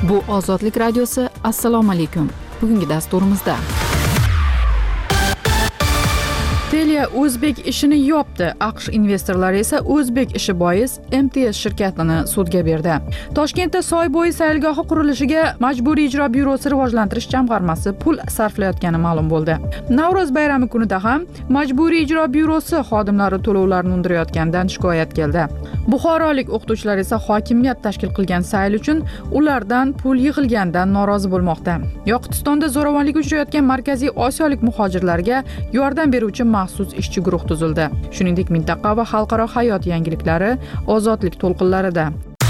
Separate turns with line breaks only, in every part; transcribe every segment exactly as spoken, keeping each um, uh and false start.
Bu Ozodlik radiosi. Assalomu alaykum. Bugungi dasturimizda Telia O'zbek ishini yopdi. AQSh investorlari esa O'zbek ishi bois M T S shirkatini sudga berdi. Toshkentda Soybo'yi sayilgohi qurilishiga Majburiy ijro byurosi rivojlantirish jamg'armasi pul sarflayotgani ma'lum bo'ldi. Navro'z bayrami kunida ham Majburiy ijro byurosi xodimlari to'lovlarni undirayotganidan shikoyat keldi. Buxorolik o'qituvchilar esa hokimiyat tashkil qilgan sayl uchun ulardan pul yig'ilganidan norozi bo'lmoqda. Yoqutistonda zo'ravonlikka uchrayotgan Markaziy Osiyolik muhojirlarga yordam beruvchi maxsus ishchi guruh tuzildi. Shuningdek, mintaqa va xalqaro hayot yangiliklari Ozodlik to'lqinlarida.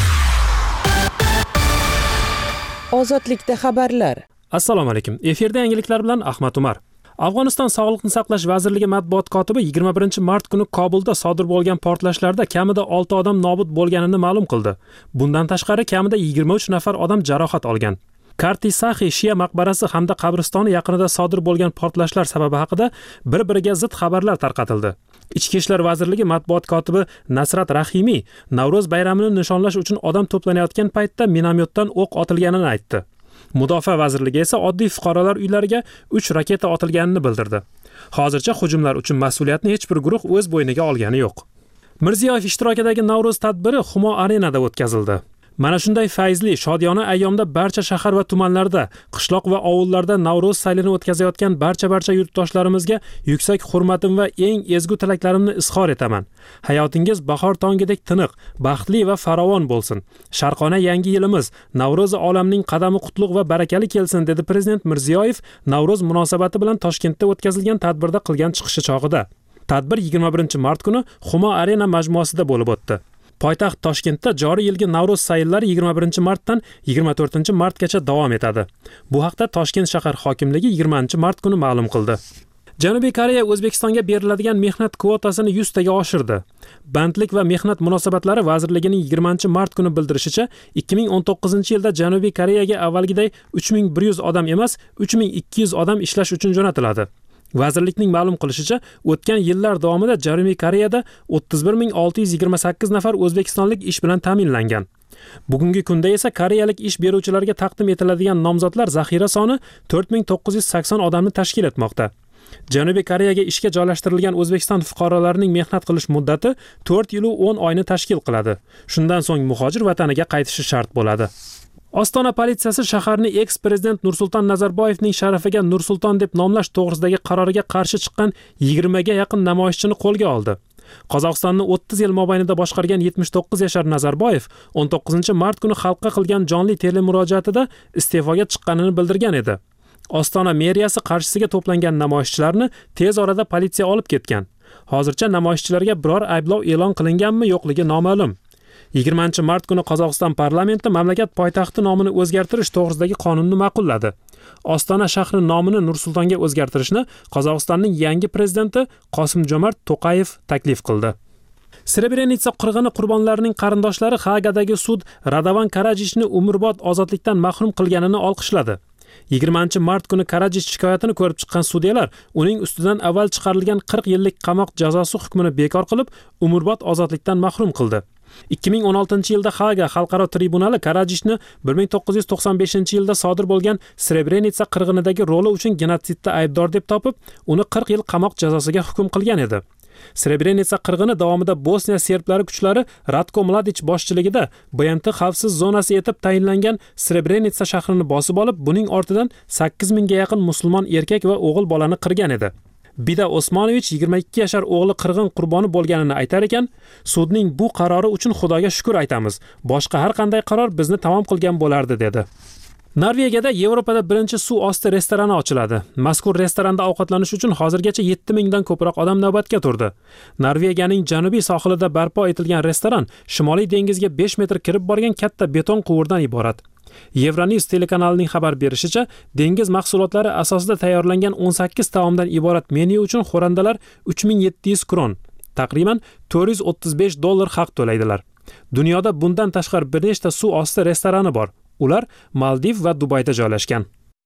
Ozodlikda xabarlar.
Assalomu alaykum. Efirda yangiliklar bilan Ahmad Umar. Afg'oniston Sog'liqni saqlash vazirligi matbuot kotibi yigirma birinchi mart kuni Kobulda sodir bo'lgan portlashlarda kamida olti odam nobud bo'lganini ma'lum qildi. Bundan tashqari kamida yigirma uch nafar odam jarohat olgan. Kartisahi Shia maqbarasi hamda qabristoni yaqinida sodir bo'lgan portlashlar sababi haqida bir-biriga zid xabarlar tarqatildi. Ichki ishlar vazirligi matbuot kotibi Nasrat Rahimiy Navro'z bayramini nishonlash uchun odam to'planayotgan paytda minomyotdan o'q otilganini aytdi. Mudofaa vazirligi esa oddiy fuqarolar uylariga uch raketa otilganini bildirdi. Hozircha hujumlar uchun mas'uliyatni hech bir guruh o'z bo'yniga olgani yo'q. Mirziyoyev ishtirokidagi Navro'z tadbiri Humo Arenada o'tkazildi. Mana shunday fayzli, shodiyona ayyomda barcha shahar va tumanlarda, qishloq va ovullarda Navro'z saylini o'tkazayotgan barcha-barcha yurtdoshlarimizga yuksak hurmatim va eng ezgu tilaklarimni izhor etaman. Hayotingiz bahor tongidek tiniq, baxtli va farovon bo'lsin. Sharqona yangi yilimiz Navro'z olamning qadami qutlug' va barakali kelsin, dedi Prezident Mirziyoyev Navro'z munosabati bilan Toshkentda o'tkazilgan tadbirda qilgan chiqishi chog'ida. Tadbir yigirma birinchi mart kuni Humo Arena majmuasida bo'lib o'tdi. Poytaxt Toshkentda joriy yilgi Navro'z sayllari yigirma birinchi martdan yigirma to'rtinchi martgacha davom etadi. Bu haqda Toshkent shahar hokimligi yigirmanchi mart kuni ma'lum qildi. Janubiy Koreya O'zbekistonga beriladigan mehnat kvotasini yuz taga oshirdi. Bandlik va mehnat munosabatlari vazirligining yigirmanchi mart kuni bildirishicha, ikki ming o'n to'qqizinchi yilda Janubiy Koreyaga avvalgiday uch ming bir yuz odam emas, uch ming ikki yuz odam ishlash uchun jo'natiladi. Vazirlikning ma'lum qilishicha, o'tgan yillar davomida Janubiy Koreyada o'ttiz bir ming olti yuz yigirma sakkiz nafar o'zbekistonlik ish bilan ta'minlangan. Bugungi kunda esa koreyalik ish beruvchilarga taqdim etiladigan nomzodlar zaxira soni to'rt ming to'qqiz yuz sakson odamni tashkil etmoqda. Janubiy Koreyaga ishga joylashtirilgan O'zbekiston fuqarolarining mehnat qilish muddati to'rt yil va o'n oyni tashkil qiladi. Shundan so'ng muhojir vataniga qaytishi shart bo'ladi. Ostona politsiyasi shaharni eks-prezident Nursulton Nazarboyevning sharafiga Nursulton deb nomlash to'g'risidagi qaroriga qarshi chiqqan yigirma ga yaqin namoyishchini qo'lga oldi. Qozog'istonni o'ttiz yil mobaynida boshqargan yetmish to'qqiz yashar Nazarboyev o'n to'qqizinchi mart kuni xalqqa qilgan jonli telemurojaatida iste'foga chiqqanini bildirgan edi. Ostona meriyasi qarshisiga to'plangan namoyishchilarni tez orada politsiya olib ketgan. Hozircha namoyishchilarga biror ayblov e'lon qilinganmi yo'qligi noma'lum. yigirmanchi mart kuni Qozog'iston parlamenti mamlakat poytaxti nomini o'zgartirish to'g'risidagi qonunni ma'qulladi. Ostona shahri nomini Nursultonga o'zgartirishni Qozog'istonning yangi prezidenti Qosim-Jo'mart To'qayev taklif qildi. Srebrenitsa qirg'ini qurbonlarining qarindoshlari Haagadagi sud Radovan Karajichni umrbod ozodlikdan mahrum qilganini olqishladi. yigirmanchi mart kuni Karajich shikoyatini ko'rib chiqqan sudyalar uning ustidan avval chiqarilgan qirq yillik qamoq jazosi hukmini bekor qilib, umrbod ozodlikdan mahrum qildi. ikki ming o'n oltinchi yilda Haaga xalqaro tribunali Karajichni bir ming to'qqiz yuz to'qson beshinchi yilda sodir bo'lgan Srebrenitsa qirg'inidagi roli uchun genotsidda aybdor deb topib, uni qirq yil qamoq jazosiga hukm qilgan edi. Srebrenitsa qirg'ini davomida Bosniya serblari kuchlari Ratko Mladic boshchiligida B M T xavfsiz zonasi etib tayinlangan Srebrenitsa shahrini bosib olib, buning ortidan sakkiz mingga yaqin musulmon erkak va o'g'il bolani qirgan edi. Bida Osmonovich yigirma ikki yashar o'g'li qirg'in qurboni bo'lganini aytar ekan, sudning bu qarori uchun Xudoga shukr aytamiz. Boshqa har qanday qaror bizni tamom qilgan bo'lardi, dedi. Norvegiyada Yevropada birinchi suv osti restorani ochiladi. Mazkur restoranda ovqatlanish uchun hozirgacha yetti mingdan ko'proq odam navbatga turdi. Norvegiyaning janubiy sohilida barpo etilgan restoran Shimoliy dengizga besh metr kirib borgan katta beton quvurdan iborat. Euronews telekanalining xabar berishicha, dengiz mahsulotlari asosida tayyorlangan o'n sakkiz taomdan iborat menyu uchun xo'randalar uch ming yetti yuz kron, taqriban to'rt yuz o'ttiz besh dollar haq to'laydilar. Dunyoda bundan tashqari bir nechta suv osti restorani bor. Ular Maldiv va Dubayda joylashgan.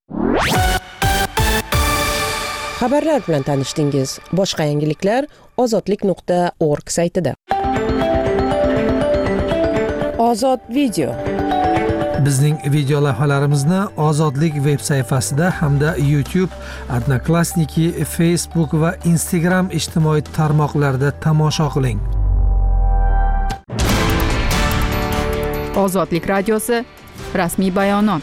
Xabarlar bilan tanishdingiz. Boshqa yangiliklar ozodlik nuqta org saytida. Ozod video.
Bizning video lavhalarimizni Ozodlik veb sayfasida hamda YouTube, Odnoklassniki, Facebook va Instagram ijtimoiy tarmoqlarida tomosha qiling.
Ozodlik radiosi rasmiy bayonot.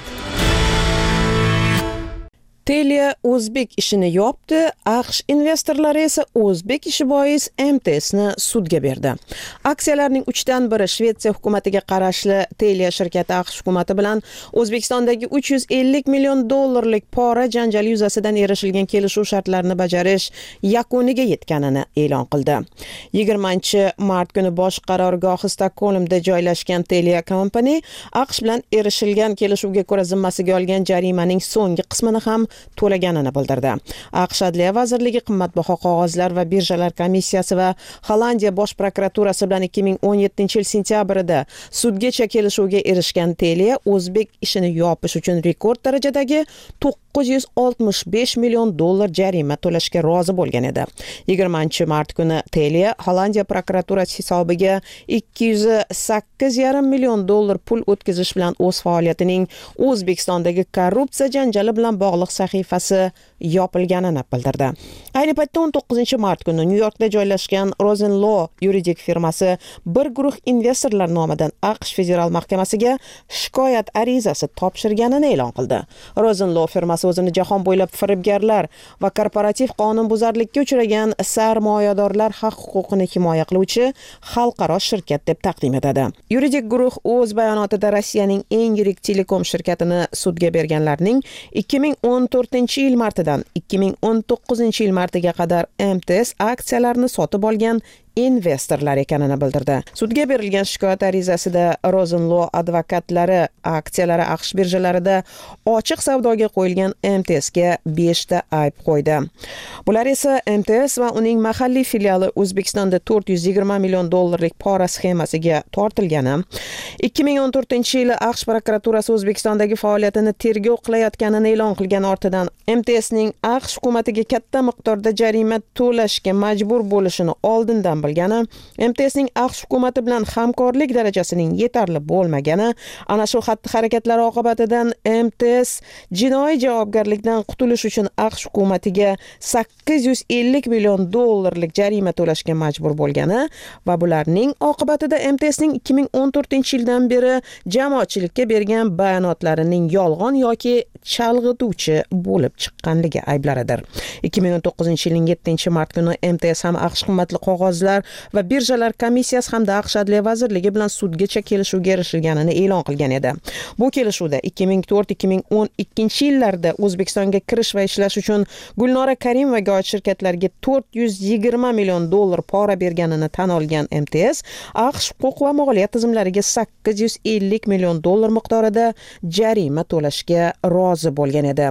Telia O'zbek ishini yopdi, AQSh investorlari esa O'zbek ishi bois M T S'ni sudga berdi. Aksiyalarning uchdan biri Shvetsiya hukumatiga qarashli Telia shirkati AQSh hukumati bilan O'zbekistondagi uch yuz ellik million dollarlik pora janjali yuzasidan erishilgan kelishuv shartlarini bajarish yakuniga yetganini e'lon qildi. yigirmanchi mart kuni bosh qarorgohi Stokgolmda joylashgan Telia Company AQSh bilan erishilgan kelishuvga ko'ra zimmasiga olgan jarimaning so'nggi qismini ham to'laganini bildirdi. AQSh Adliya vazirligi qimmatbaho qog'ozlar va birjalar komissiyasi va Hollandiya bosh prokuraturasi bilan ikki ming o'n yettinchi yil sentyabrida sudgacha kelishuvga erishgan Telia O'zbek ishini yopish uchun rekord darajadagi to'qqiz yuz oltmish besh million dollar jarima to'lashga rozi bo'lgan edi. yigirmanchi mart kuni Telia Hollandiya prokuraturasi hisobiga ikki yuz sakkiz yarim million dollar pul o'tkazish bilan o'z faoliyatining O'zbekistondagi korrupsiya janjali bilan bog'liq sahifasi yopilganini bildirdi. Ayni paytda o'n to'qqizinchi mart kuni New Yorkda joylashgan Rosenlaw yuridik firmasi bir guruh investorlar nomidan AQSh federal mahkamasiga shikoyat arizasi topshirganini e'lon qildi. Rosenlaw firmasi o'zini jahon bo'ylab firibgarlar va korporativ qonunbuzarlikka uchragan sarmoyadorlar haq-huquqini himoya qiluvchi xalqaro shirkat deb taqdim etadi. Yuridik guruh o'z bayonotida Rossiyaning eng yirik telekom shirkatini sudga berganlarning ikki ming o'n to'rtinchi yil martidan ikki ming o'n to'qqizinchi yil martiga qadar M T S aksiyalarini sotib olgan investorlar ekanini bildirdi. Sudga berilgan shikoyat arizasida Rosenlaw advokatlari aksiyalari AQSh birjalarida ochiq savdoga qo'yilgan M T S'ga besh ta ayb qo'ydi. Bular esa M T S va uning mahalliy filiali O'zbekistonda to'rt yuz yigirma million dollarlik pora sxemasiga tortilgani, ikki ming o'n to'rtinchi yili AQSh prokuraturasi O'zbekistondagi faoliyatini tergov qilayotganini e'lon qilgan ortidan M T S'ning AQSh hukumatiga katta miqdorda jarima to'lashga majbur bo'lishini oldindan bilgani, M T S'ning AQSh hukumati bilan hamkorlik darajasining yetarli bo'lmagani, ana shu xatti-harakatlar oqibatidan M T S jinoiy javobgarlikdan qutulish uchun AQSh hukumatiga sakkiz yuz ellik million dollarlik jarima to'lashga majbur bo'lgani va bularning oqibatida M T S'ning ikki ming o'n to'rtinchi yildan beri jamoatchilikka bergan bayonotlarining yolg'on yoki chalg'ituvchi bo'lib chiqqanligi ayblaridir. ikki ming o'n to'qqizinchi yilning yettinchi mart kuni M T S ham AQSh qimmatli qog'ozlar va birjalar komissiyasi hamda AQSh Adliya vazirligi bilan sudgacha kelishuvga erishilganini e'lon qilgan edi. Bu kelishuvda ikki ming to'rt ikki ming o'n ikkinchi yillarda O'zbekistonga kirish va ishlash uchun Gulnora Karimovaga oid shirkatlarga to'rt yuz yigirma million dollar pora berganini tan olgan M T S, AQSh huquq va moliya tizimlariga sakkiz yuz ellik million dollar miqdorida jarima to'lashga rozi bo'lgan edi.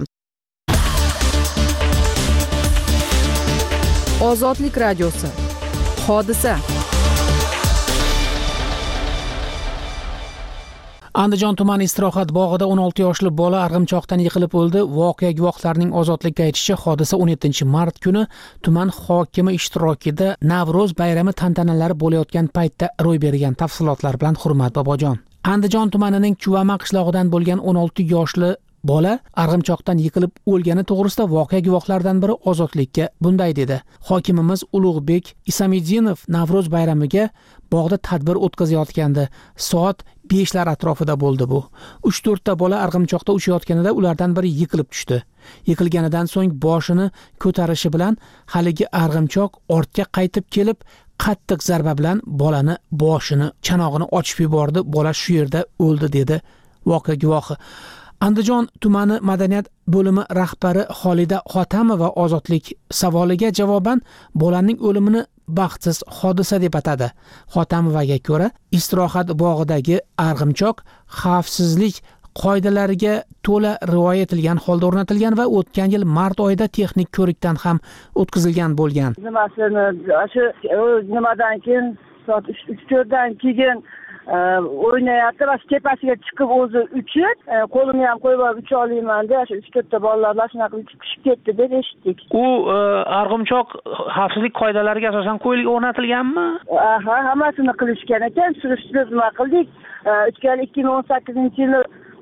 Ozodlik radiosi. Hodisa.
Andijon tumani istirohat bog'ida o'n olti yoshli bola arg'imchoqdan yiqilib o'ldi. Voqea guvohlarining ozodlikka aytishicha, hodisa o'n yettinchi mart kuni tuman hokimi ishtirokida Navro'z bayrami tantanalari bo'layotgan paytda ro'y bergan. Tafsilotlar bilan Hurmat Bobojon. Andijon tumanining Chuvama qishlog'idan bo'lgan o'n olti yoshli bola arg'imchoqdan yiqilib o'lgani to'g'risida voqea guvohlaridan biri ozodlikka bunday dedi. Hokimimiz Ulug'bek Isamidinov Navro'z bayramiga bog'da tadbir o'tkazayotgandi. Soat beshlar atrofida bo'ldi bu. uch to'rt ta bola arg'imchoqda uchayotganida ulardan biri yiqilib tushdi. Yiqilganidan so'ng boshini ko'tarishi bilan haligi arg'imchoq ortga qaytib kelib, qattiq zarba bilan bolani boshini, chanog'ini ochib yubordi. Bola shu yerda o'ldi dedi voqea guvohi. Andijon tumani madaniyat bo'limi rahbari Xolida Xotamova ozodlik savoliga javoban bolaning o'limini baxtsiz hodisa deb atadi. Xotamovaga ko'ra, istirohat bog'idagi arg'imchoq xavfsizlik qoidalariga to'la rioya etilgan holda o'rnatilgan va o'tgan yil mart oyida texnik ko'rikdan ham o'tkazilgan bo'lgan.
Nimasini shu nimadan keyin soat uch to'rtdan keyin o'ynayapti va tepasiga chiqib o'zi uchib, qo'limni ham qo'yib olib ucha olmayman deb shu uch to'rtta bolalar shunaqa uchib ketdi deb eshitdik.
U arg'imchoq xavfsizlik qoidalariga asosan qo'yilib o'rnatilganmi?
Aha, hammasini qilishgan ekan. Surishtirib nima qildik? ikki ming o'n sakkizinchi yil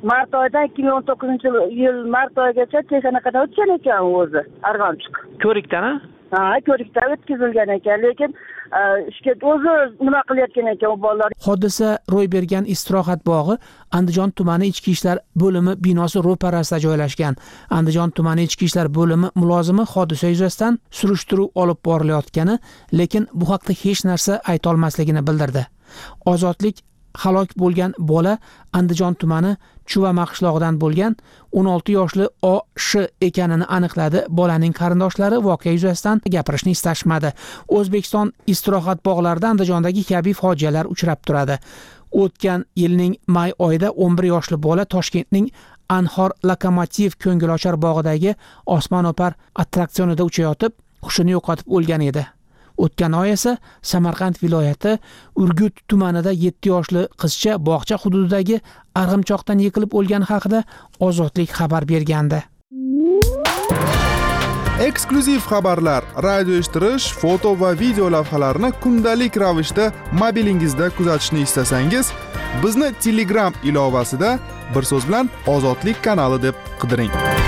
mart oyidan ikki ming o'n to'qqizinchi yil mart oyigacha texnikada o'tgan ekan o'zi Arg'amchiq.
Ko'rikdan,
ha, ko'rikdan o'tkazilgan ekan, lekin ishga o'zi nima qilayotgan ekan u bolalar.
Hodisa ro'y bergan istirohat bog'i Andijon tumani ichki ishlar bo'limi binosi ro'parasida joylashgan. Andijon tumani ichki ishlar bo'limi mulozimi hodisa yuzasidan surishtiruv olib borilayotgani, lekin bu haqda hech narsa ayta olmasligini bildirdi. Ozodlik halok bo'lgan bola Andijon tumani Chuvama qishlog'idan bo'lgan o'n olti yoshli O Sh ekanini aniqladi. Bolaning qarindoshlari voqea yuzasidan gapirishni istashmadi. O'zbekiston istirohat bog'larida Andijondagi kabi fojialar uchrab turadi. O'tgan yilning may oyida o'n bir yoshli bola Toshkentning Anhor Lokomotiv ko'ngilochar bog'idagi osmono'par attraksionida uchayotib, hushini yo'qotib o'lgan edi. O'tgan oy esa Samarqand viloyati Urgut tumanida yetti yoshli qizcha bog'cha hududidagi arg'imchoqdan yiqilib o'lgani haqida Ozodlik xabar bergandi.
Eksklyuziv xabarlar, radio eshittirish, foto va video lavhalarni kundalik ravishda mobilingizda kuzatishni istasangiz, bizni Telegram ilovasida bir so'z bilan Ozodlik kanali deb qidiring.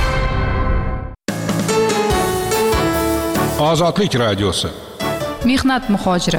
Ozodlik radiosi.
Mehnat muhojiri.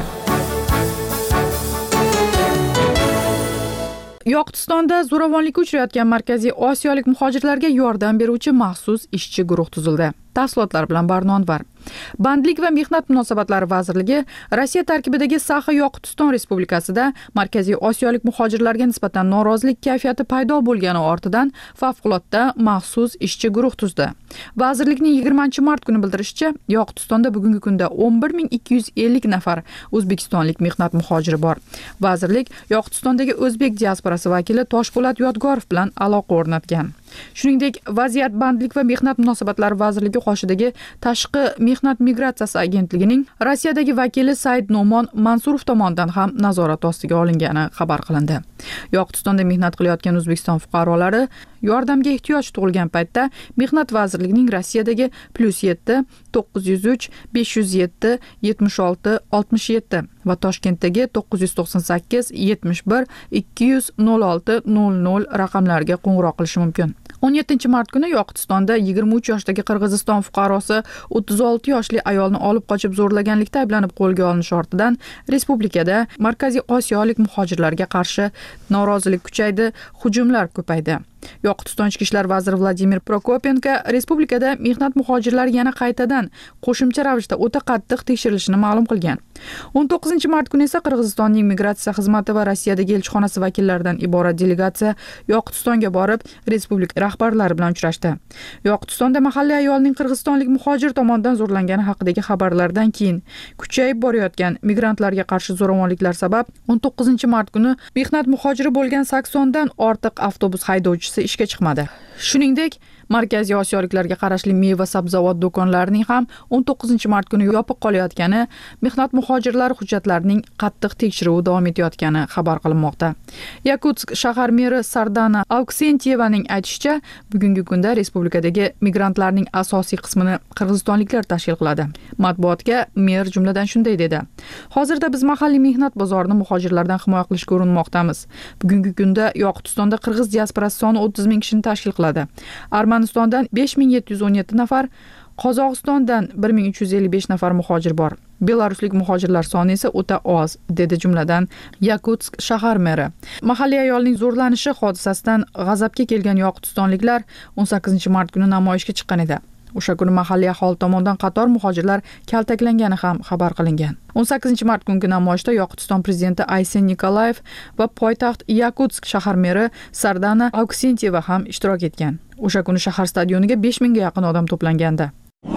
Yoqutistonda zo'ravonlikka uchrayotgan Markaziy Osiyolik muhojirlarga yordam beruvchi maxsus ishchi guruh tuzildi. Tafsilotlar bilan Barnonvar. Bandlik va mehnat munosabatlari vazirligi Rossiya tarkibidagi Saxa-Yoqutiston Respublikasida Markaziy Osiyolik muhojirlarga nisbatan norozilik kayfiyati paydo bo'lgani ortidan favqulodda maxsus ishchi guruh tuzdi. Vazirlikning yigirmanchi mart kuni bildirishicha, Yoqutistonda bugungi kunda o'n bir ming ikki yuz ellik nafar o'zbekistonlik mehnat muhojiri bor. Vazirlik Yoqutistondagi o'zbek diasporasi vakili Toshpo'lat Yodgorov bilan aloqa o'rnatgan. Shuningdek, vaziyat bandlik va mehnat munosabatlari vazirligi qoshidagi Tashqi mehnat migratsiyasi agentligining Rossiyadagi vakili Said Nomon Mansurov tomonidan ham nazorat ostiga olingani xabar qilindi. Yoqutistonda mehnat qilayotgan O'zbekiston fuqarolari yordamga ehtiyoj tug'ilgan paytda Mehnat vazirligining Rossiyadagi plus yetti to'qqiz yuz uch besh yuz yetti yetmish olti oltmish yetti va Toshkentdagi to'qqiz yuz to'qson sakkiz yetmish bir ikki yuz nol olti nol nol raqamlariga qo'ng'iroq qilishi mumkin. o'n yettinchi mart kuni Yoqutistonda yigirma uch yoshdagi Qirg'iziston fuqarosi o'ttiz olti yoshli ayolni olib qochib zo'rlaganlikda ayblanib qo'lga olinish ortidan respublikada Markaziy Osiyolik muhojirlarga qarshi norozilik kuchaydi, hujumlar ko'paydi. Yoqutiston ichki ishlar vaziri Vladimir Prokopenko respublikada mehnat muhojirlari yana qaytadan qo'shimcha ravishda o'ta qattiq tekshirilishini ma'lum qilgan. o'n to'qqizinchi mart kuni esa Qirg'izistonning migratsiya xizmati va Rossiyadagi elchixonasi vakillaridan iborat delegatsiya Yoqutistonga borib, respublika rahbarlari bilan uchrashdi. Yoqutistonda mahalliy ayolning qirg'izistonlik muhojir tomonidan zo'rlangani haqidagi xabarlardan keyin kuchayib borayotgan migrantlarga qarshi zo'ravonliklar sabab o'n to'qqizinchi mart kuni mehnat muhojiri bo'lgan saksondan ortiq avtobus haydovchisi ishga chiqmadi. Shuningdek, Markaziy Osiyoliklarga qarashli meva sabzavot do'konlarining ham o'n to'qqizinchi mart kuni yopiq qolayotgani, mehnat muhojirlari hujjatlarining qattiq tekshiruvi davom etayotgani xabar qilinmoqda. Yakutsk shahar meri Sardana Auksentyevaning aytishicha, bugungi kunda respublikadagi migrantlarning asosiy qismini qirg'izistonliklar tashkil qiladi. Matbuotga mer jumladan shunday dedi: "Hozirda biz mahalliy mehnat bozorini muhojirlardan himoya qilishga urinmoqdamiz. Bugungi kunda Yoqutistonda qirg'iz diasporasi soni o'ttiz ming kishini tashkil qiladi. Armanistondan besh ming yetti yuz o'n yetti nafar, Qozog'istondan bir ming uch yuz ellik besh nafar muhojir bor. Belaruslik muhojirlar soni esa o'ta oz", dedi jumladan Yakutsk shahar meri. Mahalliy ayolning zo'rlanishi hodisasidan g'azabga kelgan yoqutistonliklar o'n sakkizinchi mart kuni namoyishga chiqqan edi. O'sha kuni mahalliy aholi tomonidan qator muhojirlar kaltaklangani ham xabar qilingan. o'n sakkizinchi mart kungi namoyishda Yoqutiston prezidenti Aysen Nikolayev va poytaxt Yakutsk shahar meri Sardana Auksentiyeva ham ishtirok etgan. O'sha kuni shahar stadioniga besh mingga yaqin odam to'plangandi.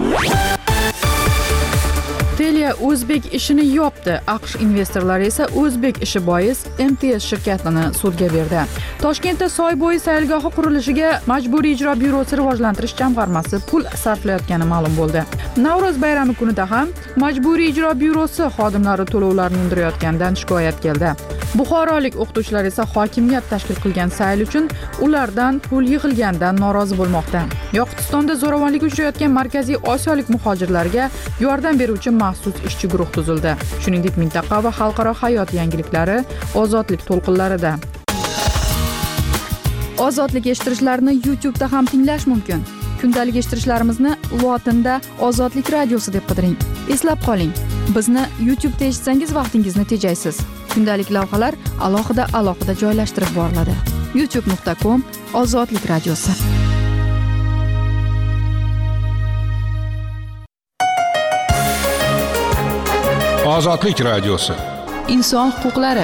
Telia o'zbek ishini yopdi. AQSh investorlari esa o'zbek ishi bois M T S shirkatini sudga berdi. Toshkentda Soybo'yi sayilgohi qurilishiga Majburiy ijro byurosi rivojlantirish jamg'armasi pul sarflayotgani ma'lum bo'ldi. Navro'z bayrami kunida ham Majburiy ijro byurosi xodimlari to'lovlarni undirayotganidan shikoyat keldi. Buxorolik o'qituvchilar esa hokimiyat tashkil qilgan sayl uchun ulardan pul yig'ilganidan norozi bo'lmoqda. Yoqutistonda zo'ravonlikka uchrayotgan Markaziy Osiyolik muhojirlarga yordam beruvchi maxsus ishchi guruh tuzildi. Shuningdek, mintaqa va xalqaro hayot yangiliklari Ozodlik to'lqinlarida. Ozodlik eshittirishlarni YouTube'da ham tinglash mumkin. Kundalik eshittirishlarimizni lotinda Ozodlik radiosi deb qidiring. Eslab qoling, bizni YouTube'da eshitsangiz vaqtingizni tejaysiz. Kundalik lavhalar alohida alohida joylashtirib boriladi. youtube nuqta com Ozodlik radiosi.
Ozodlik radiosi.
Inson huquqlari.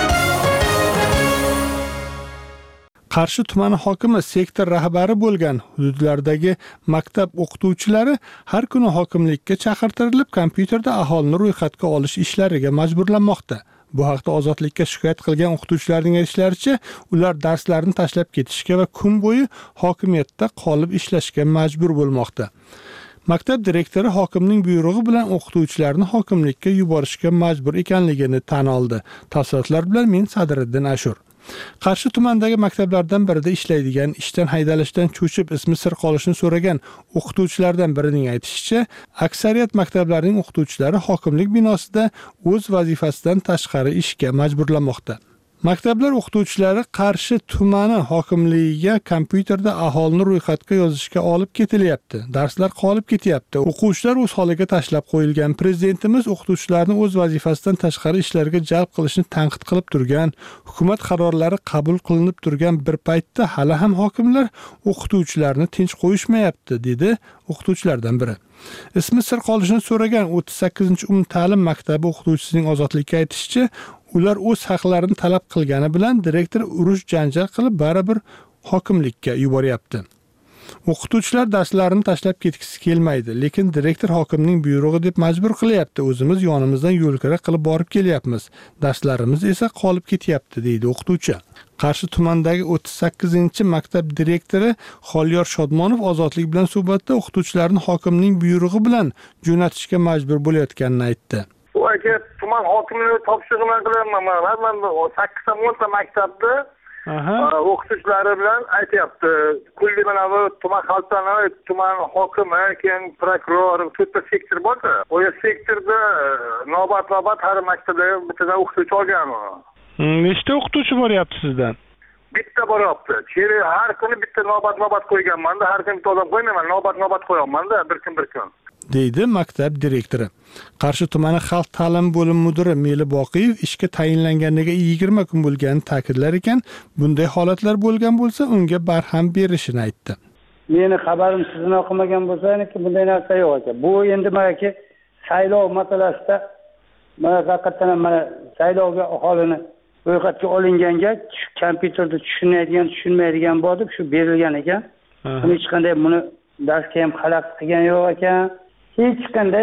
Qarshi tumani hokimi sektor rahbari bo'lgan hududlardagi maktab o'qituvchilari har kuni hokimlikka chaqirtirilib, kompyuterda aholini ro'yxatga olish ishlariga majburlanmoqda. Bu haqda Ozodlikka shikoyat qilgan o'qituvchilarning aytishlaricha, ular darslarni tashlab ketishga va kun bo'yi hokimiyatda qolib ishlashga majbur bo'lmoqda. Maktab direktori hokimning buyrug'i bilan o'qituvchilarni hokimlikka yuborishga majbur ekanligini tan oldi. Tafsilotlar bilan men Sadriddin Ashur. Qarshi tumanidagi maktablardan birida ishlaydigan, ishdan haydalishdan cho'chib ismi sir qolishini so'ragan o'qituvchilardan birining aytishicha, aksariyat maktablarning o'qituvchilari hokimlik binosida o'z vazifasidan tashqari ishga majburlanmoqda. Maktablar o'qituvchilari Qarshi tumani hokimligiga kompyuterda aholini ro'yxatga yozishga olib ketilyapti. Darslar qolib ketyapti. O'quvchilar o'z holiga tashlab qo'yilgan. Prezidentimiz o'qituvchilarni o'z vazifasidan tashqari ishlarga jalb qilishni tanqid qilib turgan, hukumat qarorlari qabul qilinib turgan bir paytda hali ham hokimlar o'qituvchilarni tinch qo'yishmayapti, dedi o'qituvchilardan biri. Ismi sir qolishini so'ragan o'ttiz sakkizinchi umumta'lim maktabi o'qituvchisining Ozodlikka aytishicha, ular o'z haqlarini talab qilgani bilan direktor urush janjal qilib baribir hokimlikka yuboryapti. O'qituvchilar darslarini tashlab ketgisi kelmaydi, lekin direktor hokimning buyrug'i deb majbur qilyapti. O'zimiz yonimizdan yo'lkira qilib borib kelyapmiz. Darslarimiz esa qolib ketyapti, deydi o'qituvchi. Qarshi tumanidagi o'ttiz sakkizinchi maktab direktori Xoliyor Shodmonov Ozodlik bilan suhbatda o'qituvchilarni hokimning buyrug'i bilan jo'natishga majbur bo'layotganini aytdi.
Bu aka tuman hokimligi topshirig'i bilan qilyapman. Men sakkizta o'nta maktabda o'qituvchilari bilan aytyapti. Kulli mana bu tuman xalqlari, tuman hokimi, keyin prokuror, to'rtta sektor bor-da. O'sha sektorda navbat-navbat har maktabda bittadan o'qituvchi olgan.
Nechta o'qituvchi boryapti sizdan?
Bitta boryapti. Cheri har kuni bitta navbat-navbat qo'yganman-da, har kuni bitta odam qo'ymayman, navbat-navbat qo'yaman-da, bir kun bir kun.
deydi maktab direktori. Qarshi tumani xalq ta'limi bo'limi mudiri Meli Boqiyev ishga tayinlanganiga yigirma kun bo'lganini ta'kidlar ekan, bunday holatlar bo'lgan bo'lsa, unga barham berishini aytdi.
Meni xabarim sizdan o'qimagan bo'lsa, bunday narsa yo'q ekan. Bu endi menga saylov masalasida mana haqiqatan mana saylovga aholini ro'yxatga olinganga kompyuterda tushunmaydigan, tushunmaydigan bo'lib, shu berilgan ekan. Hech qanday buni darsga ham xalaqit qilgan yo'q ekan. Hech qanday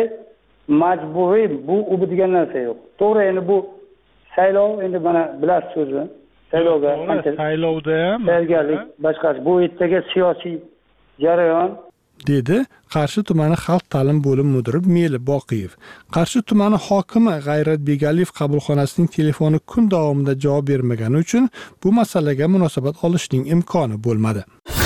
majburiy bu u degan narsa yo'q. To'g'ri, endi bu saylov, endi mana bilasiz so'zni. Saylovga
saylovda ham
tayyorgarlik boshqasi. Bu yerdagi siyosiy jarayon,
dedi Qarshi tumani xalq ta'lim bo'limi mudiri Meli Boqiyev. Qarshi tumani hokimi G'ayrat Begaliyev qabulxonasining telefoni kun davomida javob bermagani uchun bu masalaga munosabat olishning imkoni bo'lmadi.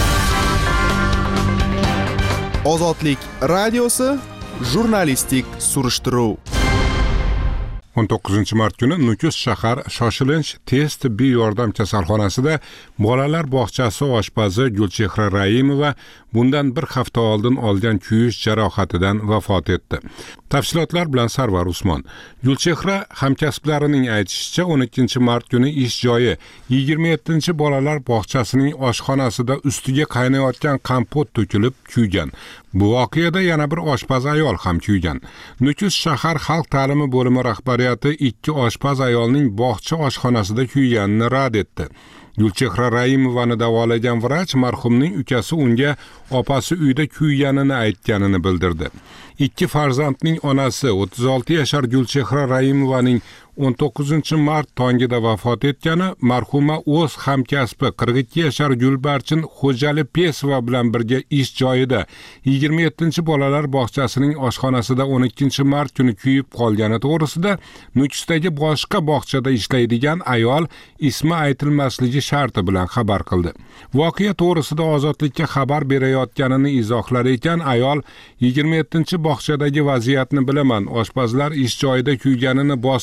Ozodlik radiosi jurnalistik surishtiruv.
o'n to'qqizinchi mart kuni Nukus shahar shoshilinch tez tibbiy yordam kasalxonasida bolalar bog'chasi oshpazi Gulchehra Raimova bundan bir hafta oldin olgan kuyish jarohatidan vafot etdi. Tafsilotlar bilan Sarvar Usmon. Gulchehra hamkasblarining aytishicha, o'n ikkinchi mart kuni ish joyi yigirma yettinchi bolalar bog'chasining oshxonasida ustiga qaynayotgan kompot to'kilib kuygan. Bu voqeada yana bir oshpaz ayol ham kuygan. Nukus shahar xalq ta'limi bo'limi rahbariyati ikki oshpaz ayolning bog'cha oshxonasida kuyganini rad etdi. Gulchehra Raimovani davolagan vrach marhumning ukasi unga opasi uyda kuyganini aytganini bildirdi. Ikki farzandning onasi o'ttiz olti yashar Gulchehra Raimovaning o'n to'qqizinchi mart tongida vafot etgani, marhuma o'z hamkasbi qirq ikki yashar Gulbarchin Xo'jali Pesova bilan birga ish joyida yigirma yettinchi bolalar bog'chasining oshxonasida o'n ikkinchi mart kuni kuyib qolgani to'g'risida Nukusdagi boshqa bog'chada ishlaydigan ayol ismi aytilmasligi sharti bilan xabar qildi. Voqea to'g'risida Ozodlikka xabar berayotganini izohlar ekan, ayol yigirma yettinchi bog'chadagi vaziyatni bilaman, oshpazlar ish joyida kuyganini bosti-bosti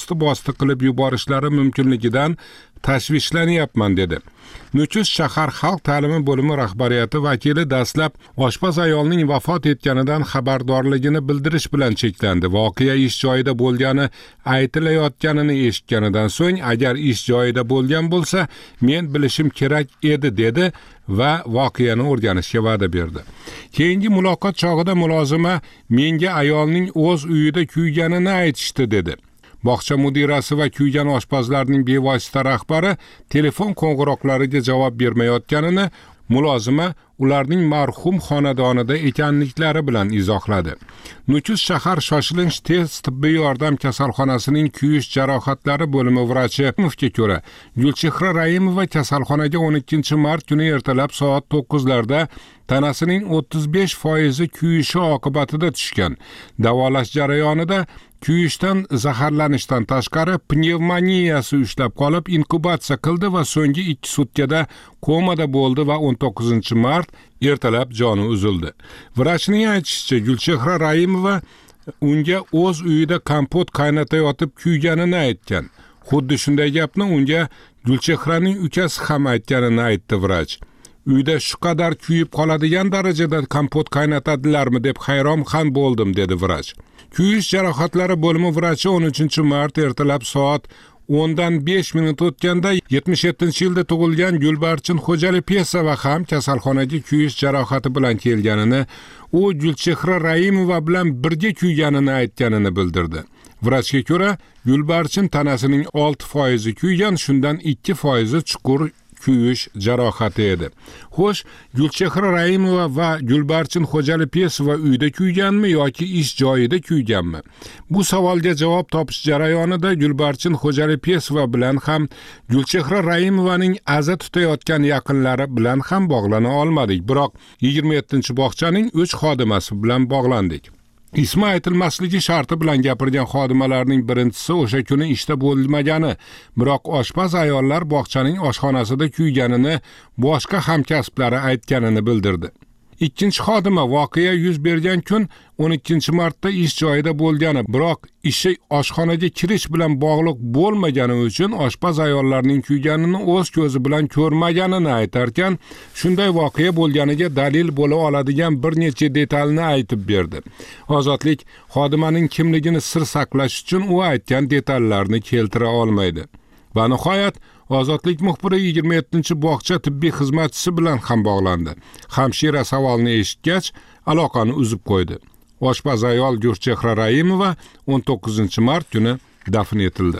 suiqasd qilib yuborishlari mumkinligidan tashvishlanyapman dedi. Nukus shahar xalq ta'limi bo'limi rahbariyati vakili dastlab oshpaz ayolning vafot etganidan xabardorligini bildirish bilan cheklandi. Voqea ish joyida bo'lgani aytilayotganini eshitganidan so'ng, agar ish joyida bo'lgan bo'lsa, men bilishim kerak edi dedi va voqeani o'rganishga va'da berdi. Keyingi muloqot chog'ida mulozima menga ayolning o'z uyida kuyganini aytishdi dedi. Bog'cha mudirasi va kuygan oshpazlarning bevosita rahbari telefon qo'ng'iroqlariga javob bermayotganini mulozima ularning marhum xonadonida ekanliklari bilan izohladi. Nukus shahar shoshilinch tez tibbiy yordam kasalxonasining kuyish jarohatlari bo'limi vrachi Mufga ko'ra, Gulchehra Raimova kasalxonaga o'n ikkinchi mart kuni ertalab soat to'qqizlarda tanasining o'ttiz besh foizi kuyishi oqibatida tushgan. Davolash jarayonida kuyishdan zaharlanishdan tashqari pnevmoniyasi ushlab qolib inkubatsiya qildi va so'nggi ikki sutkada komada bo'ldi va o'n to'qqizinchi mart ertalab joni uzildi. Vrachning aytishicha, Gulchehra Raimova unga o'z uyida kompot qaynatayotib kuyganini aytgan. Xuddi shunday gapni unga Gulchehraning ukasi ham aytganini aytdi vrach. Uyda shu qadar kuyib qoladigan darajada kompot qaynatadilarmi deb hayron ham bo'ldim dedi vrach. Kuyish jarohatlari bo'limi vrachi o'n uchinchi mart ertalab soat o'ndan besh minut o'tganda yetmish yettinchi yilda tug'ilgan Gulbarchin Xo'jalipesova ham kasalxonaga kuyish jarohati bilan kelganini, u Gulchehra Raimova bilan birga kuyganini aytganini bildirdi. Vrachga ko'ra, Gulbarchin tanasining olti foizi kuygan, shundan ikki foizi chuqur kuyish jarohati edi. Xo'sh, Gulchehra Raimova va Gulbarchin Xo'jalipesova uyda kuyganmi yoki ish joyida kuyganmi? Bu savolga javob topish jarayonida Gulbarchin Xo'jalipesova bilan ham Gulchehra Raimovaning aza tutayotgan yaqinlari bilan ham bog'lana olmadik, biroq yigirma yettinchi bog'chaning uch xodimasi bilan bog'landik. Ismi aytilmasligi sharti bilan gapirgan xodimalarning birinchisi o'sha kuni ishda bo'lmagani, biroq oshpaz ayollar bog'chaning oshxonasida kuyganini boshqa hamkasblari aytganini bildirdi. Ikkinchi xodima voqea yuz bergan kun o'n ikkinchi martda ish joyida bo'lgani, biroq ishi oshxonaga kirish bilan bog'liq bo'lmagani uchun oshpaz ayollarning kuyganini o'z ko'zi bilan ko'rmaganini aytarkan, shunday voqea bo'lganiga dalil bo'la oladigan bir necha detalni aytib berdi. Ozodlik xodimaning kimligini sir saqlash uchun u aytgan detallarni keltira olmaydi. Va nihoyat Ozodlik muxbiri yigirma yettinchi bog'cha tibbiy xizmatchisi bilan ham bog'landi. Hamshira savolni eshitgach, aloqani uzib qo'ydi. Oshpaz ayol Gulchehra Raimova o'n to'qqizinchi mart kuni dafn etildi.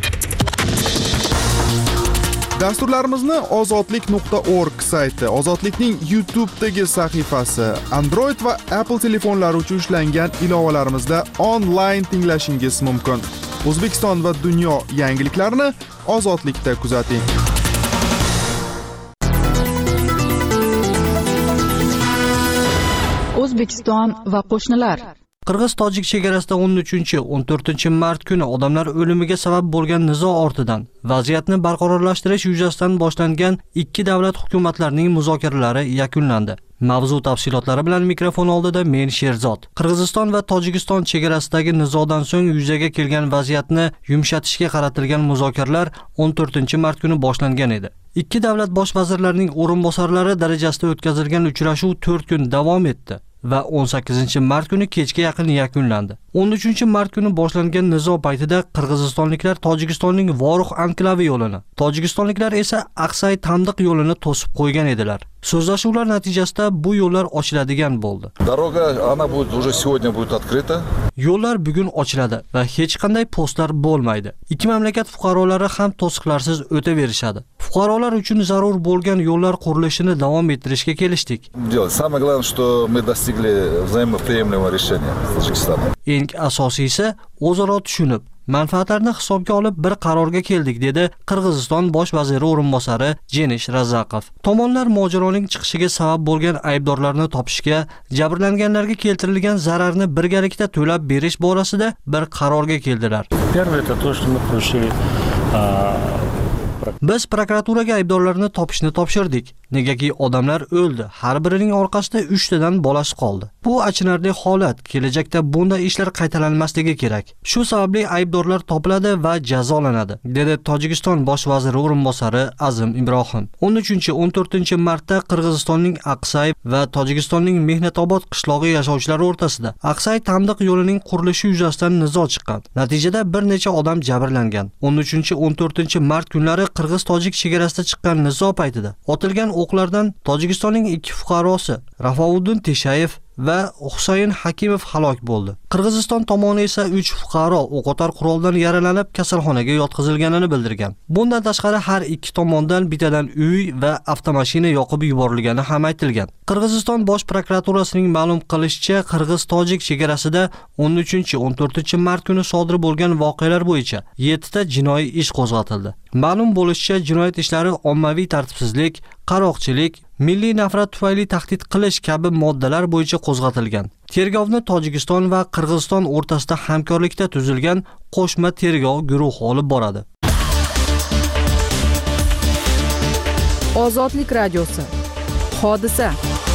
Dasturlarimizni ozodlik nuqta org sayti, Ozodlikning YouTube'dagi sahifasi, Android va Apple telefonlari uchun ishlangan ilovalarimizda onlayn tinglashingiz mumkin. O'zbekiston va dunyo yangiliklarini Ozodlikda kuzating.
O'zbekiston va qo'shnilar.
Qirg'iz-tojik chegarasida o'n uchinchi o'n to'rtinchi mart kuni odamlar o'limiga sabab bo'lgan nizo ortidan vaziyatni barqarorlashtirish yuzasidan boshlangan ikki davlat hukumatlarining muzokaralari yakunlandi. Mavzu tafsilotlari bilan mikrofon oldida men Sherzod. Qirg'iziston va Tojikiston chegarasidagi nizodan so'ng yuzaga kelgan vaziyatni yumshatishga qaratilgan muzokaralar o'n to'rtinchi mart kuni boshlangan edi. Ikki davlat bosh vazirlarining o'rinbosarlari darajasida o'tkazilgan uchrashuv to'rt kun davom etdi va o'n sakkizinchi mart kuni kechga yaqin yakunlandi. o'n uchinchi mart kuni boshlangan nizo paytida qirg'izistonliklar Tojikistonning Vorux anklavi yo'lini, tojikistonliklar esa Aqsay Tandiq yo'lini to'sib qo'ygan edilar. So'zlashuvlar natijasida bu yo'llar ochiladigan bo'ldi.
Дорога, она будет уже сегодня будет открыта.
Yo'llar bugun ochiladi va hech qanday postlar bo'lmaydi. Ikki mamlakat fuqarolari ham to'siqlarsiz o'taverishadi. Fuqarolar uchun zarur bo'lgan yo'llar qurilishini davom ettirishga kelishdik.
Самое главное, что мы достигли взаимоприемлемого решения с Tojikiston.
Eng asosiysi o'zaro tushunib, manfaatlarni hisobga olib bir qarorga keldik, dedi Qirg'iziston bosh vaziri o'rinbosari Jenish Razaqov. Tomonlar mojaroning chiqishiga sabab bo'lgan aybdorlarni topishga, jabrlanganlarga keltirilgan zararni birgalikda to'lab berish borasida bir qarorga keldilar.
Biz
prokuraturaga aybdorlarni topishni topshirdik. Negaki odamlar o'ldi. Har birining orqasida uchtadan bolasi qoldi. Bu achinarli holat. Kelajakda bunday ishlar qaytalanmasligi kerak. Shu sababli aybdorlar topiladi va jazolanadi, dedi Tojikiston bosh vaziri o'rinbosari Azim Ibrohim. o'n uchinchi o'n to'rtinchi martda Qirg'izistonning Aqsay va Tojikistonning Mehnatobod qishlog'i yashovchilari o'rtasida Aqsay Tamdiq yo'lining qurilishi yuzasidan nizo chiqqan. Natijada bir necha odam jabrlangan. o'n uchinchi o'n to'rtinchi mart kunlari Qirg'iz-Tojik chegarasida chiqqan nizo paytida otilgan o'qlardan Tojikistonning ikki fuqarosi Rafauddin Teshayev va Husayn Hakimov halok bo'ldi. Qirg'iziston tomoni esa uch fuqaro o'qotar quroldan yaralanib kasalxonaga yotqizilganini bildirgan. Bundan tashqari har ikki tomondan bittadan uy va avtomashina yoqib yuborilgani ham aytilgan. Qirg'iziston bosh prokuraturasining ma'lum qilishicha, Qirg'iz-Tojik chegarasida o'n uchinchi o'n to'rtinchi mart kuni sodir bo'lgan voqealar bo'yicha yettita jinoiy ish qo'zg'atildi. Ma'lum bo'lishicha, jinoyat ishlari ommaviy tartibsizlik, qaroqchilik, milliy nafrat tufayli tahdid qilish kabi moddalar bo'yicha qo'zg'atilgan. Tergovni Tojikiston va Qirg'iziston o'rtasida hamkorlikda tuzilgan qo'shma tergov guruhi olib boradi.
Ozodlik radiosi. Hodisa.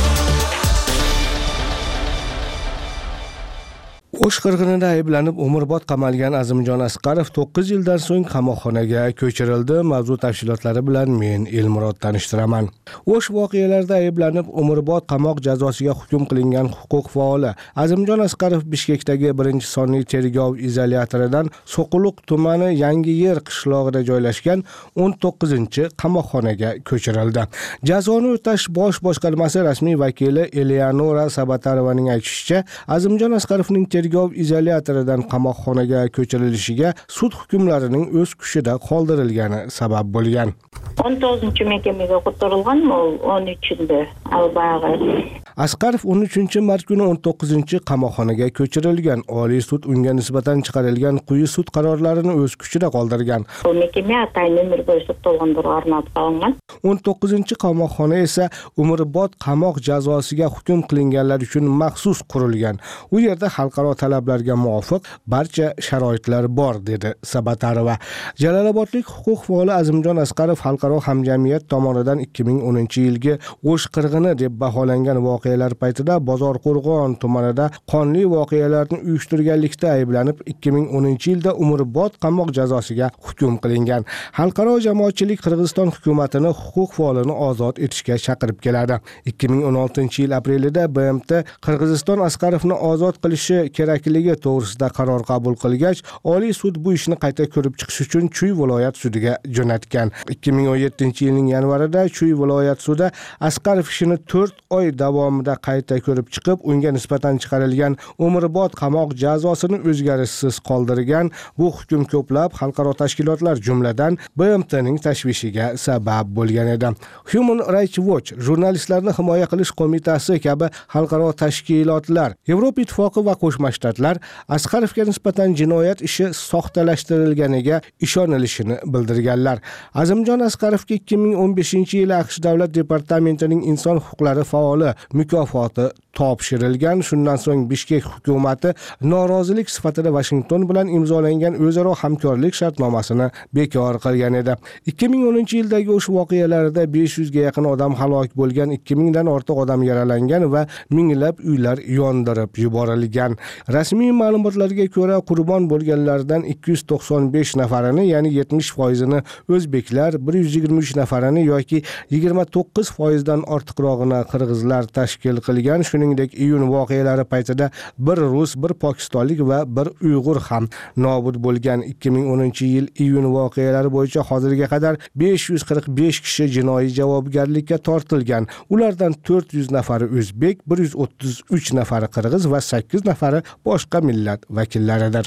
O'sh qirg'inida ayblanib umrbod qamalgan Azimjon Asqarov to'qqiz yildan so'ng qamoqxonaga ko'chirildi. Mavzu tafsilotlari bilan men Elmurod tanishtiraman. O'sh voqealarida ayblanib umrbod qamoq jazosiga hukm qilingan huquq faoli Azimjon Asqarov Bishkekdagi birinchi sonli tergov izolyatoridan So'quluq tumani Yangi Yer qishlog'ida joylashgan o'n to'qqizinchi qamoqxonaga ko'chirildi. Jazoni o'tash bosh boshqarmasi rasmiy vakili Eleonora Sabatarovaning aytishicha, Azimjon Asqarovning tergov izolyatoridan qamoqxonaga ko'chirilishiga sud hukmlarining o'z kuchida qoldirilgani sabab bo'lgan.
o'n to'qqizinchi mahkamaga ko'tarilganmi o'n uchida albayg'i.
Asqarov o'n uchinchi mart kuni o'n to'qqizinchi qamoqxonaga ko'chirilgan. Oliy sud unga nisbatan chiqarilgan quyi sud qarorlarini o'z kuchida qoldirgan.
Mahkama atayni umr bo'yi so'tolgandir arnab qo'yilgan.
o'n to'qqizinchi qamoqxona esa umrbod qamoq jazosiga hukm qilinganlar uchun maxsus qurilgan. U yerda xalqaro talablarga muvofiq barcha sharoitlar bor, dedi Sabatarova. Jalolobodlik huquq faoli Azimjon Asqarov xalqaro hamjamiyat tomonidan ikki ming o'ninchi yilgi O'sh qirg'ini deb baholangan voqealar paytida Bozorqo'rg'on tumanida qonli voqealarni uyushtirganlikda ayblanib ikki ming o'ninchi yilda umrbod qamoq jazosiga hukm qilingan. Xalqaro jamoatchilik Qirg'iziston hukumatini huquq faolini ozod etishga chaqirib keladi. ikki ming o'n oltinchi yil aprelida B M T Qirg'iziston Asqarovni ozod qilishi kerakligi to'g'risida qaror qabul qilgach, Oliy sud bu ishni qayta ko'rib chiqish uchun Chuy viloyat sudiga jo'natgan. ikki ming o'n yettinchi yilning yanvarida Chuy viloyat sudi Asqarov ishini to'rt oy davomida qayta ko'rib chiqib, unga nisbatan chiqarilgan umrbod qamoq jazosini o'zgarishsiz qoldirgan. Bu hukm ko'plab xalqaro tashkilotlar, jumladan B M T'ning tashvishiga sabab bo'lgan edi. Human Rights Watch, Jurnalistlarni himoya qilish qo'mitasi kabi xalqaro tashkilotlar, Yevropa ittifoqi va Qo'shma Shtatlar Asqarovga nisbatan jinoyat ishi soxtalashtirilganiga ishonilishini bildirganlar. Azimjon Asqarovga ikki ming o'n beshinchi yil AQSh Davlat departamentining inson huquqlari faoli mukofoti topshirilgan. Shundan so'ng Bishkek hukumati norozilik sifatida Washington bilan imzolangan o'zaro hamkorlik shartnomasini bekor qilgan edi. ikki ming o'ninchi yildagi o'sha voqealarda besh yuzga yaqin odam halok bo'lgan, ikki mingdan ortiq odam yaralangan va minglab uylar yondirib yuborilgan. Rasmiy ma'lumotlarga ko'ra, qurbon bo'lganlardan ikki yuz to'qson besh nafarini, ya'ni yetmish foizini o'zbeklar, bir yuz yigirma uch nafarini yoki yigirma to'qqiz foizdan ortiqrog'ini qirg'izlar tashkil qilgan. Shuningdek, iyun voqealari paytida bir rus, bir pokistonlik va bir uyg'ur ham nobud bo'lgan. ikki ming o'ninchi yil iyun voqealari bo'yicha hozirga qadar besh yuz qirq besh kishi jinoiy javobgarlikka tortilgan. Ulardan to'rt yuz nafari o'zbek, bir yuz o'ttiz uch nafari qirg'iz va sakkiz nafari boshqa millat vakillaridir.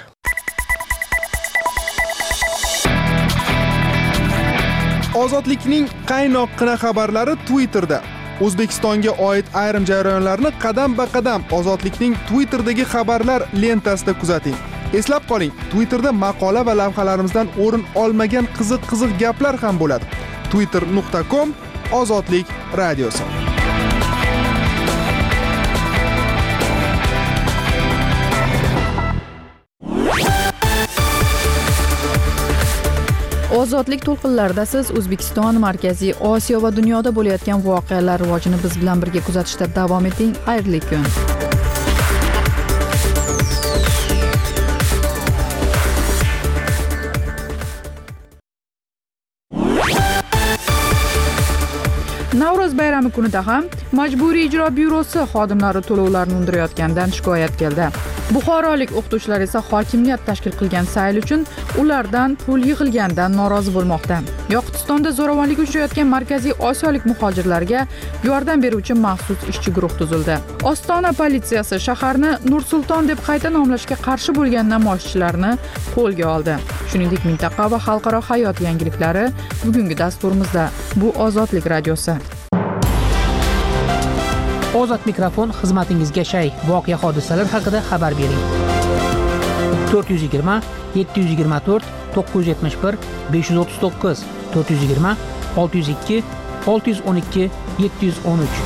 Ozodlikning qaynoqqina xabarlari Twitterda. O'zbekistonga oid ayrim jarayonlarni qadam-ba-qadam Ozodlikning Twitter'dagi xabarlar lentasida kuzating. Eslab qoling, Twitterda maqola va lavhalarimizdan o'rin olmagan qiziq-qiziq gaplar ham bo'ladi. twitter nuqta com Ozodlik radiosi.
Ozodlik to'lqinlarida siz O'zbekiston, Markaziy Osiyo va dunyoda bo'layotgan voqealar rivojini biz bilan birga kuzatishda davom eting. Xayrli kun. Navro'z bayrami kunida ham Majburiy ijro byurosi xodimlari to'lovlarni undirayotganidan shikoyat keldi. Buxorolik o'qituvchilar esa hokimiyat tashkil qilgan sayl uchun ulardan pul yig'ilganidan norozi bo'lmoqda. Yoqutistonda zo'ravonlik uchrayotgan Markaziy Osiyolik muhojirlarga yordam beruvchi maxsus ishchi guruh tuzildi. Ostona politsiyasi shaharni Nur-Sulton deb qayta nomlashga qarshi bo'lgan namoyishchilarni qo'lga oldi. Shuningdek, mintaqa va xalqaro hayot yangiliklari bugungi dasturimizda. Bu Ozodlik radiosi.
Ozod mikrofon xizmatingizga shay. Voqea hodisalar haqida xabar bering. to'rt yuz yigirma yetti yuz yigirma to'rt to'qqiz yuz yetmish bir besh yuz o'ttiz to'qqiz to'rt yuz yigirma olti yuz ikki olti yuz o'n ikki yetti yuz o'n uch.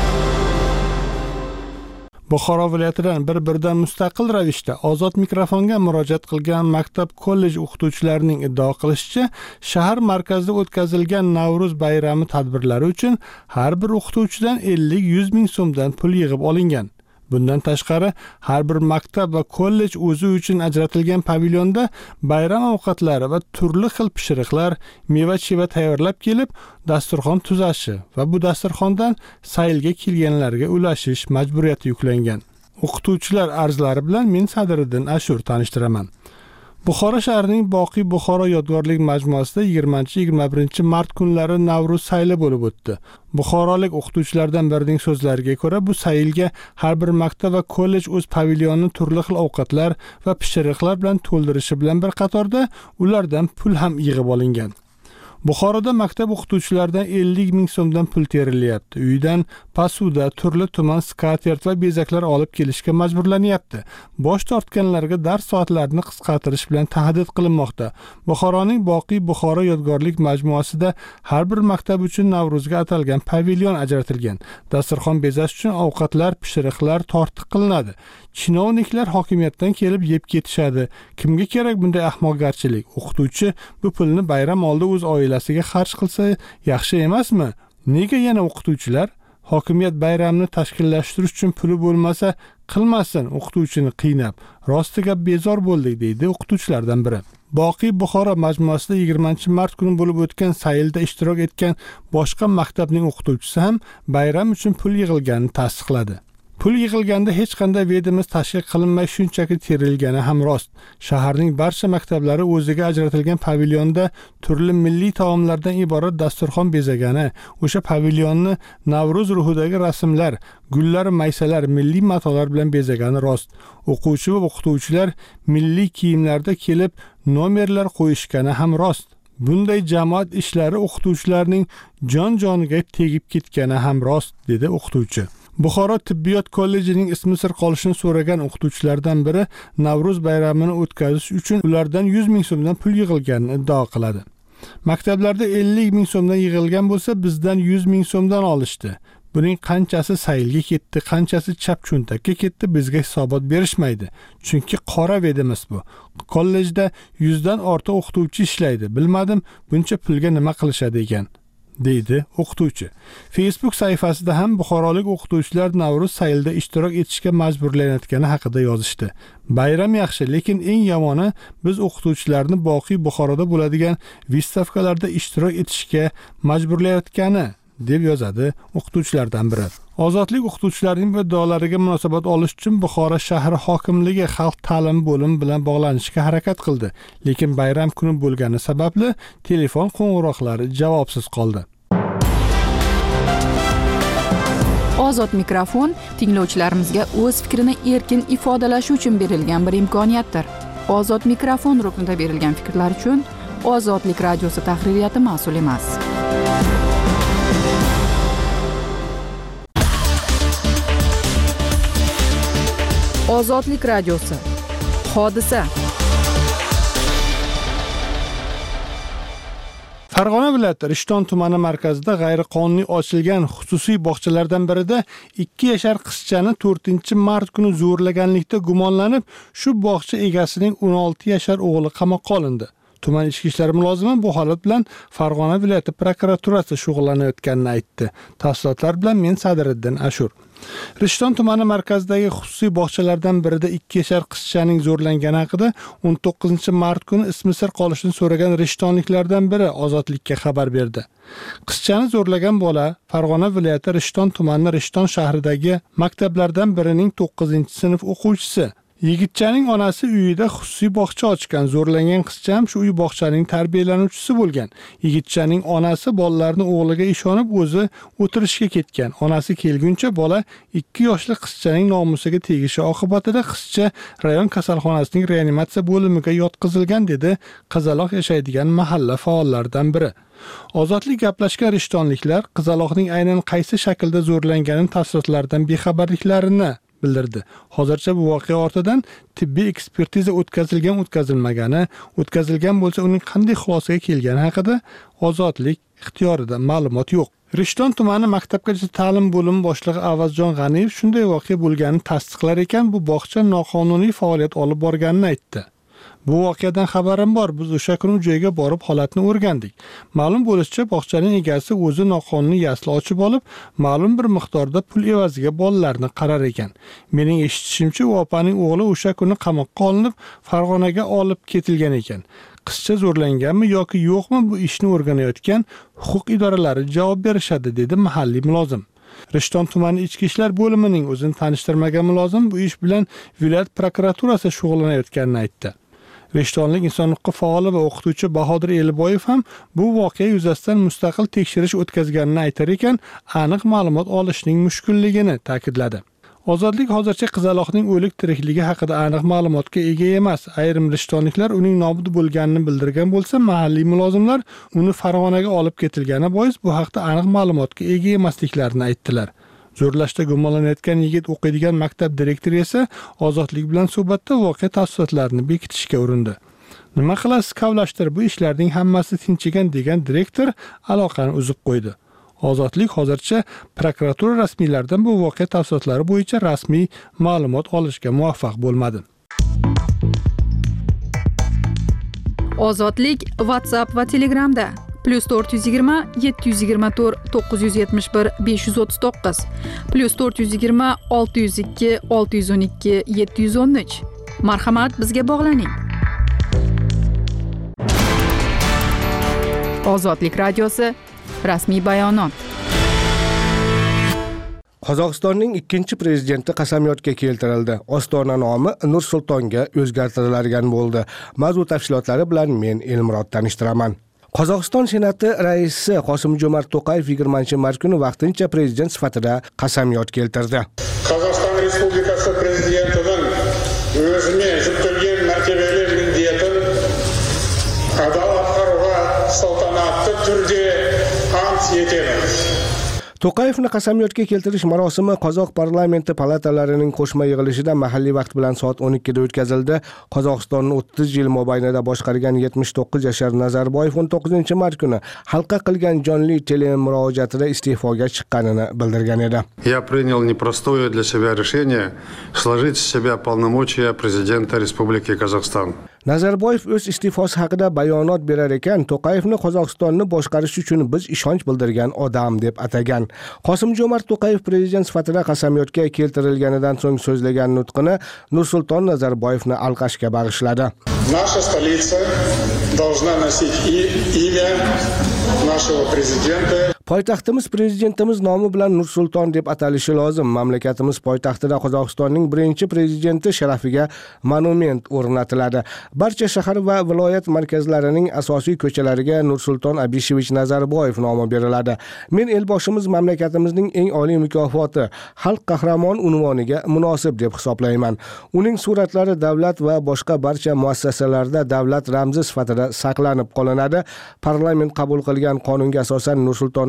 Buxoro viloyatidan bir-biridan mustaqil ravishda ozod mikrofonga murojaat qilgan maktab kollej o'qituvchilarining iddao qilishicha, shahar markazida o'tkazilgan Navro'z bayrami tadbirlari uchun har bir o'qituvchidan ellik yuz ming so'mdan pul yig'ib olingan. Bundan tashqari, har bir maktab va kollej o'zi uchun ajratilgan pavilyonda bayram ovqatlari va turli xil pishiriqlar, meva-cheva tayyorlab kelib, dasturxon tuzashi va bu dasturxondan saylga kelganlarga ulashish majburiyati yuklangan. O'qituvchilar arzlari bilan men Sadiriddin Ashur tanishtiraman. Buxoro shahrining Boqiy Buxoro yodgorlik majmuasida yigirmanchi yigirma birinchi mart kunlari Navro'z sayli bo'lib o'tdi. Buxorolik o'qituvchilardan birining so'zlariga ko'ra, bu saylga har bir maktab va kollej o'z pavilyonini turli xil ovqatlar va pishiriqlar bilan to'ldirishi bilan bir qatorda ulardan pul ham yig'ib olingan. Buxoroda maktab o'qituvchilaridan ellik ming so'mdan pul terilyapti. Uydan pasuda turli tuman skatert va bezaklar olib kelishga majburlanyapti. Bosh tortganlarga dars soatlarini qisqartirish bilan tahdid qilinmoqda. Buxoroning Boqiy Buxoro yodgorlik majmuasida har bir maktab uchun Navro'zga atalgan pavilyon ajratilgan. Dasturxon bezash uchun ovqatlar, pishiriqlar tortiq qilinadi. Chinovniklar hokimiyatdan kelib yeb ketishadi. Kimga kerak bunday ahmoqgarchilik? O'qituvchi bu pulni bayram oldi o'z oilasiga xarj qilsa yaxshi emasmi? Nega yana o'qituvchilar hokimiyat bayramni tashkillashtirish uchun puli bo'lmasa qilmasin, o'qituvchini qiynab? Rostiga bezor bo'ldik, deydi o'qituvchilardan biri. Boqiy Buxoro majmuasida yigirmanchi mart kuni bo'lib o'tgan saylda ishtirok etgan boshqa maktabning o'qituvchisi ham bayram uchun pul yig'ilganini tasdiqladi. Pul yig'ilganda hech qanday vedimiz tashkil qilinmay shunchaki terilgani ham rost. Shaharning barcha maktablari o'ziga ajratilgan pavilyonda turli milliy taomlardan iborat dasturxon bezagani, o'sha pavilyonni Navro'z ruhidagi rasmlar, gullar, maysalar, milliy matolar bilan bezagani rost. O'quvchi va o'qituvchilar milliy kiyimlarda kelib nomerlar qo'yishgani ham rost. Bunday jamoat ishlari o'qituvchilarning jon-joniga tegib ketgani ham rost, dedi o'qituvchi. Buxoro tibbiyot kollejining ismi sir qolishini so'ragan o'qituvchilardan biri Navro'z bayramini o'tkazish uchun ulardan yuz ming so'mdan pul yig'ilganini iddao qiladi. Maktablarda ellik ming so'mdan yig'ilgan bo'lsa, bizdan yuz ming so'mdan olishdi. Buning qanchasi saylga ketdi, qanchasi chap cho'ntakka ketdi bizga hisobot berishmaydi. Chunki qora vedimiz bu. Kollejda yuzdan ortiq o'qituvchi ishlaydi. Bilmadim, buncha pulga nima qilishadi ekan, deydi o'qituvchi. Facebook sahifasida ham buxorolik o'qituvchilar Navro'z saylida ishtirok etishga majburlanayotgani haqida yozishdi. Bayram yaxshi, lekin eng yomoni biz o'qituvchilarni Boqiy Buxoroda bo'ladigan vystavkalarda ishtirok etishga majburlayotgani, deb yozadi o'qituvchilardan biri. Ozodlik o'qituvchilarining iddaolariga munosabat olish uchun Buxoro shahri hokimligi xalq ta'limi bo'limi bilan bog'lanishga harakat qildi, lekin bayram kuni bo'lgani sababli telefon qo'ng'iroqlari javobsiz qoldi.
Ozod mikrofon tinglovchilarimizga o'z fikrini erkin ifodalashi uchun berilgan bir imkoniyatdir. Ozod mikrofon ruknida berilgan fikrlar uchun Ozodlik radiosi tahririyati mas'ul emas. Ozodlik radiosi. Hodisa.
Farg'ona viloyati Rishton tumani markazida g'ayriqonuniy ochilgan xususiy bog'chalardan birida ikki yashar qizchani to'rtinchi mart kuni zo'rlaganlikda gumonlanib, shu bog'cha egasining o'n olti yashar o'g'li qamoqqa olindi. Tuman ichki ishlar mulozimi bu holat bilan Farg'ona viloyati prokuraturasi shug'ullanayotganini aytdi. Tafsilotlar bilan men Sadiriddin Ashur. Rishton tumani markazidagi xususiy bog'chalardan birida ikki yashar qizchaning zo'rlangani haqida o'n to'qqizinchi mart kuni ismi sir qolishini so'ragan rishtonliklardan biri Ozodlikka xabar berdi. Qizchani zo'rlagan bola Farg'ona viloyati Rishton tumani Rishton shahridagi maktablardan birining to'qqizinchi sinf o'quvchisi. Yigitchaning onasi uyida xususiy bog'cha ochgan. Zo'rlangan qizcha ham shu uy bog'chaning tarbiyalanuvchisi bo'lgan. Yigitchaning onasi bolalarni o'g'liga ishonib o'zi o'tirishga ketgan. Onasi kelguncha bola ikki yoshli qizchaning nomusiga tegishi oqibatida qizcha rayon kasalxonasining reanimatsiya bo'limiga yotqizilgan, dedi qizaloq yashaydigan mahalla faollaridan biri. Ozodlik gaplashgan rishtonliklar qizaloqning aynan qaysi shaklda zo'rlanganini tafsilotlaridan bexabarliklarini bildirdi. Hozircha bu voqea ortidan tibbiy ekspertiza o'tkazilgan o'tkazilmagani, o'tkazilgan bo'lsa uning qanday xulosaga kelgani haqida Ozodlik ixtiyorida ma'lumot yo'q. Rishton tumani maktabgacha ta'lim bo'limi boshlig'i Avazjon G'aniyev shunday voqea bo'lganini tasdiqlar ekan, bu bog'cha noqonuniy faoliyat olib borganini aytdi. Bu voqeadan xabarim bor. Biz o'sha kuni joyga borib holatni o'rgandik. Ma'lum bo'lishicha, bog'chaning egasi o'zi noqonuniy yasli ochib olib, ma'lum bir miqdorda pul evaziga bolalarni qarar ekan. Mening eshitishimcha, u opaning o'g'li o'sha kuni qamoqqa olinib, Farg'onaga olib ketilgan ekan. Qizcha zo'rlanganmi yoki yo'qmi, bu ishni o'rganayotgan huquq idoralari javob berishadi, dedi mahalliy mulozim. Rishton tumani ichki ishlar bo'limining o'zini tanishtirmagan mulozim bu ish bilan viloyat prokuraturasi shug'ullanayotganini aytdi. Rishtonlik inson huquqi faoli va o'qituvchi Bahodir Eliboyev ham bu voqea yuzasidan mustaqil tekshirish o'tkazganini aytar ekan, aniq ma'lumot olishning mushkulligini ta'kidladi. Ozodlik hozircha qizaloqning o'lik tirikligi haqida aniq ma'lumotga ega emas. Ayrim rishtonliklar uning nobud bo'lganini bildirgan bo'lsa, mahalliy mulozimlar uni Farg'onaga olib ketilgani bois bu haqda aniq ma'lumotga ega emasliklarini aytdilar. Zo'rlashda gumonlanayotgan yigit o'qiydigan maktab direktori esa Ozodlik bilan suhbatda voqea tafsilotlarini bekitishga urindi. Nima qilasiz kavlashtir, bu ishlarning hammasi tinchigan, degan direktor aloqani uzib qo'ydi. Ozodlik hozircha prokuratura rasmiylaridan bu voqea tafsilotlari bo'yicha rasmiy ma'lumot olishga muvaffaq bo'lmadi.
Ozodlik WhatsApp va Telegramda plus to'rt yuz yigirma yetti yuz yigirma to'rt to'qqiz yuz yetmish bir besh yuz o'ttiz to'qqiz plus to'rt yuz yigirma olti yuz ikki olti yuz o'n ikki yetti yuz o'n uch. Marhamat, bizga bog'laning. Ozodlik radiosi rasmiy bayonot.
Qozog'istonning ikkinchi prezidenti qasamyodga keltirildi. Ostona nomi Nur-Sultonga o'zgartirilgan bo'ldi. Mavzu tafsilotlari bilan men Elmurod tanishtiraman. Qozog'iston Senati raisi Qosim-Jo'mart To'qayev yigirmanchi mart kuni vaqtincha prezident sifatida qasamyod keltirdi.
Qozog'iston Respublikasi prezidentining o'zimga yuklagan martabali minnatini ado etishga saltanatli turda ant etaman.
To'qayevni qasamyodga keltirish marosimi Qozoq parlamenti palatalarining qo'shma yig'ilishida mahalliy vaqt bilan soat o'n ikkida o'tkazildi. Qozog'istonni o'ttiz yil mobaynida boshqargan yetmish to'qqiz yashar Nazarboyev o'n to'qqizinchi mart kuni xalqqa qilgan jonli telemurojaatida iste'foga chiqqanini bildirgan edi.
Я принял непростое для себя решение сложить с себя полномочия президента Республики Казахстан.
Nazarboyev o'z iste'fosi haqida bayonot berar ekan, To'qayevni Qozog'istonni boshqarish uchun biz ishonch bildirgan odam deb atagan. Qosim-Jo'mart To'qayev prezident sifatida qasamyodga keltirilganidan so'ng so'zlagan nutqini Nur-Sulton Nazarboyevni alqashga bag'ishladi.
Наша столица должна носить имя нашего президента.
Poytaxtimiz prezidentimiz nomi bilan Nur-Sulton deb atalishi lozim. Mamlakatimiz poytaxtida Qozog'istonning birinchi prezidenti sharafiga monument o'rnatiladi. Barcha shahar va viloyat markazlarining asosiy ko'chalariga Nur-Sulton Abishevich Nazarboyev nomi beriladi. Men elboshimiz mamlakatimizning eng oliy mukofoti Xalq qahramon unvoniga munosib deb hisoblayman. Uning suratlari davlat va boshqa barcha muassasalarda davlat ramzi sifatida saqlanib qolinadi. Parlament qabul qilgan qonunga asosan Nur-Sulton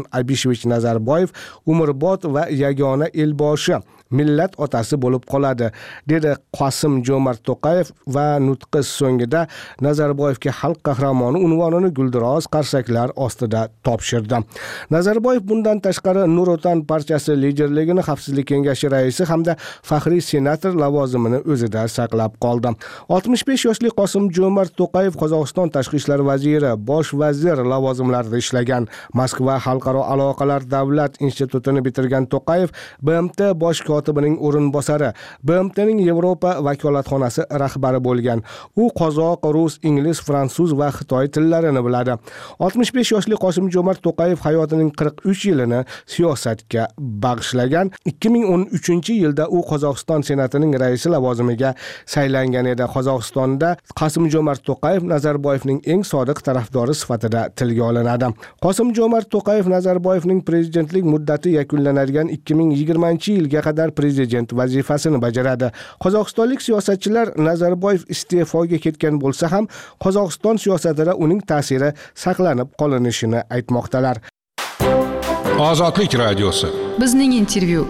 Abishevich Nazarboyev umrbod va yagona elboshi, millat otasi bo'lib qoladi, dedi Qosim Jo'mart To'qayev va nutqi so'ngida Nazarboyevga xalq qahramoni unvonini guldiroz qarsaklar ostida topshirdi. Nazarboyev bundan tashqari Nur Otan partiyasi liderligini Xavfsizlik kengashi raisi hamda faxriy senator lavozimini o'zida saqlab qoldi. oltmish besh yoshli Qosim Jo'mart To'qayev Qozog'iston tashqi ishlar vaziri, bosh vazir lavozimlarida ishlagan. Moskva xalqaro aloqalar davlat institutini bitirgan To'qayev B M T bosh kotibining o'rinbosari, B M T'ning Yevropa vakolatxonasi rahbari bo'lgan. U qozoq, rus, ingliz, fransuz va xitoy tillarini biladi. oltmish besh yoshli Qosim Jo'mart To'qayev hayotining qirq uch yilini siyosatga bag'ishlagan. ikki ming o'n uchinchi yilda u Qozog'iston senatining raisi lavozimiga saylangan edi. Qozog'istonda Qosim Jo'mart To'qayev Nazarboyevning eng sodiq tarafdori sifatida tilga olinadi. Qosim Jo'mart To'qayev Nazarboyevning prezidentlik muddati yakunlanadigan ikki ming yigirmanchi yilga qadar prezident vazifasini bajaradi. Qozog'istonlik siyosatchilar Nazarboyev iste'foga ketgan bo'lsa ham Qozog'iston siyosatida uning ta'siri saqlanib qolinishini aytmoqdalar.
Ozodlik radiosi.
Bizning intervyu.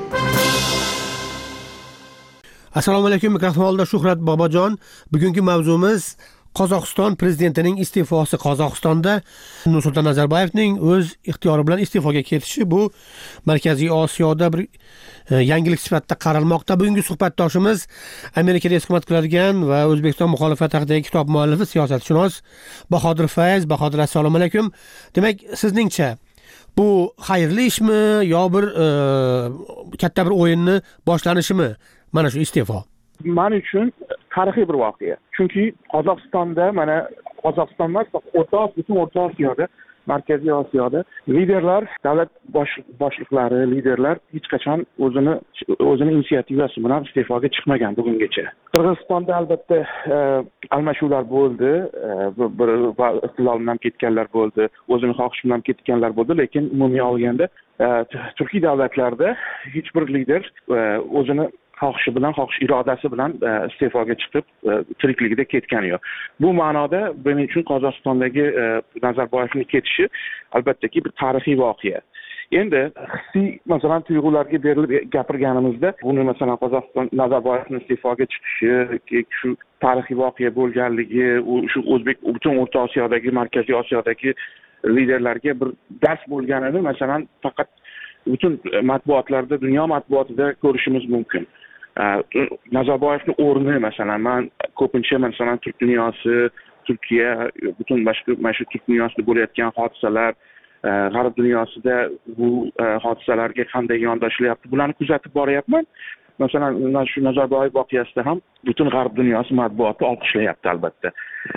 Assalomu alaykum, mikrofon oldida Shuhrat Bobojon. Bugungi mavzumiz Qozog'iston prezidentining iste'fosi. Qozog'istonda Nursulton Nazarboyevning o'z ixtiyori bilan iste'foga ketishi bu Markaziy Osiyoda bir yangilik sifatida qaralmoqda. Bugungi suhbatdoshimiz Amerikada istiqomat qiladigan va O'zbekiston muxolifati haqidagi kitob muallifi, siyosatshunos Bahodir Fayz. Bahodir, assalomu alaykum. Demak, sizningcha bu xayrli ishmi yo bir e, katta bir o'yinni boshlanishimi mana shu iste'fo?
Men uchun tarixiy bir voqea. Chunki Qozog'istonda, mana Qozog'iston emas, o'rta butun o'rta Osiyoda, Markaziy Osiyoda liderlar, davlat bosh boshliqlari, liderlar hech qachon o'zini o'zini inisiativasi bilan iste'foga chiqmagan bugungacha. Qirg'izistonda albatta almashuvlar bo'ldi, bir iqtidor bilan ketganlar bo'ldi, o'zini xohishi bilan ketganlar bo'ldi, lekin umumiy olganda Turkiy davlatlarda hech bir lider o'zini xohishi bilan, xohish irodasi bilan iste'foga chiqib tirikligida ketgani yo'q. Bu ma'noda men uchun Qozog'istondagi Nazarboyevning ketishi albattaki bir tarixiy voqea. Endi hissiy masalan tuyg'ularga berilib gapirganimizda, buni masalan Qozog'iston Nazarboyevning iste'foga chiqishi, shu tarixiy voqea bo'lganligi, u shu o'zbek butun o'rta Osiyodagi, Markaziy Osiyodagi liderlarga bir dars bo'lganini masalan faqat butun matbuotlarda, dunyo matbuotida ko'rishimiz mumkin. Nazarboyevning o'rni masalan, men ko'pincha masalan turk dunyosi, Turkiya, butun boshqa mana shu turk dunyosida bo'layotgan hodisalar, g'arb dunyosida bu hodisalarga qanday yondashilyapti, bularni kuzatib boryapman. Masalan, shu Nazarboyev voqeasida ham butun g'arb dunyosi matbuoti olqishlayapti albatta.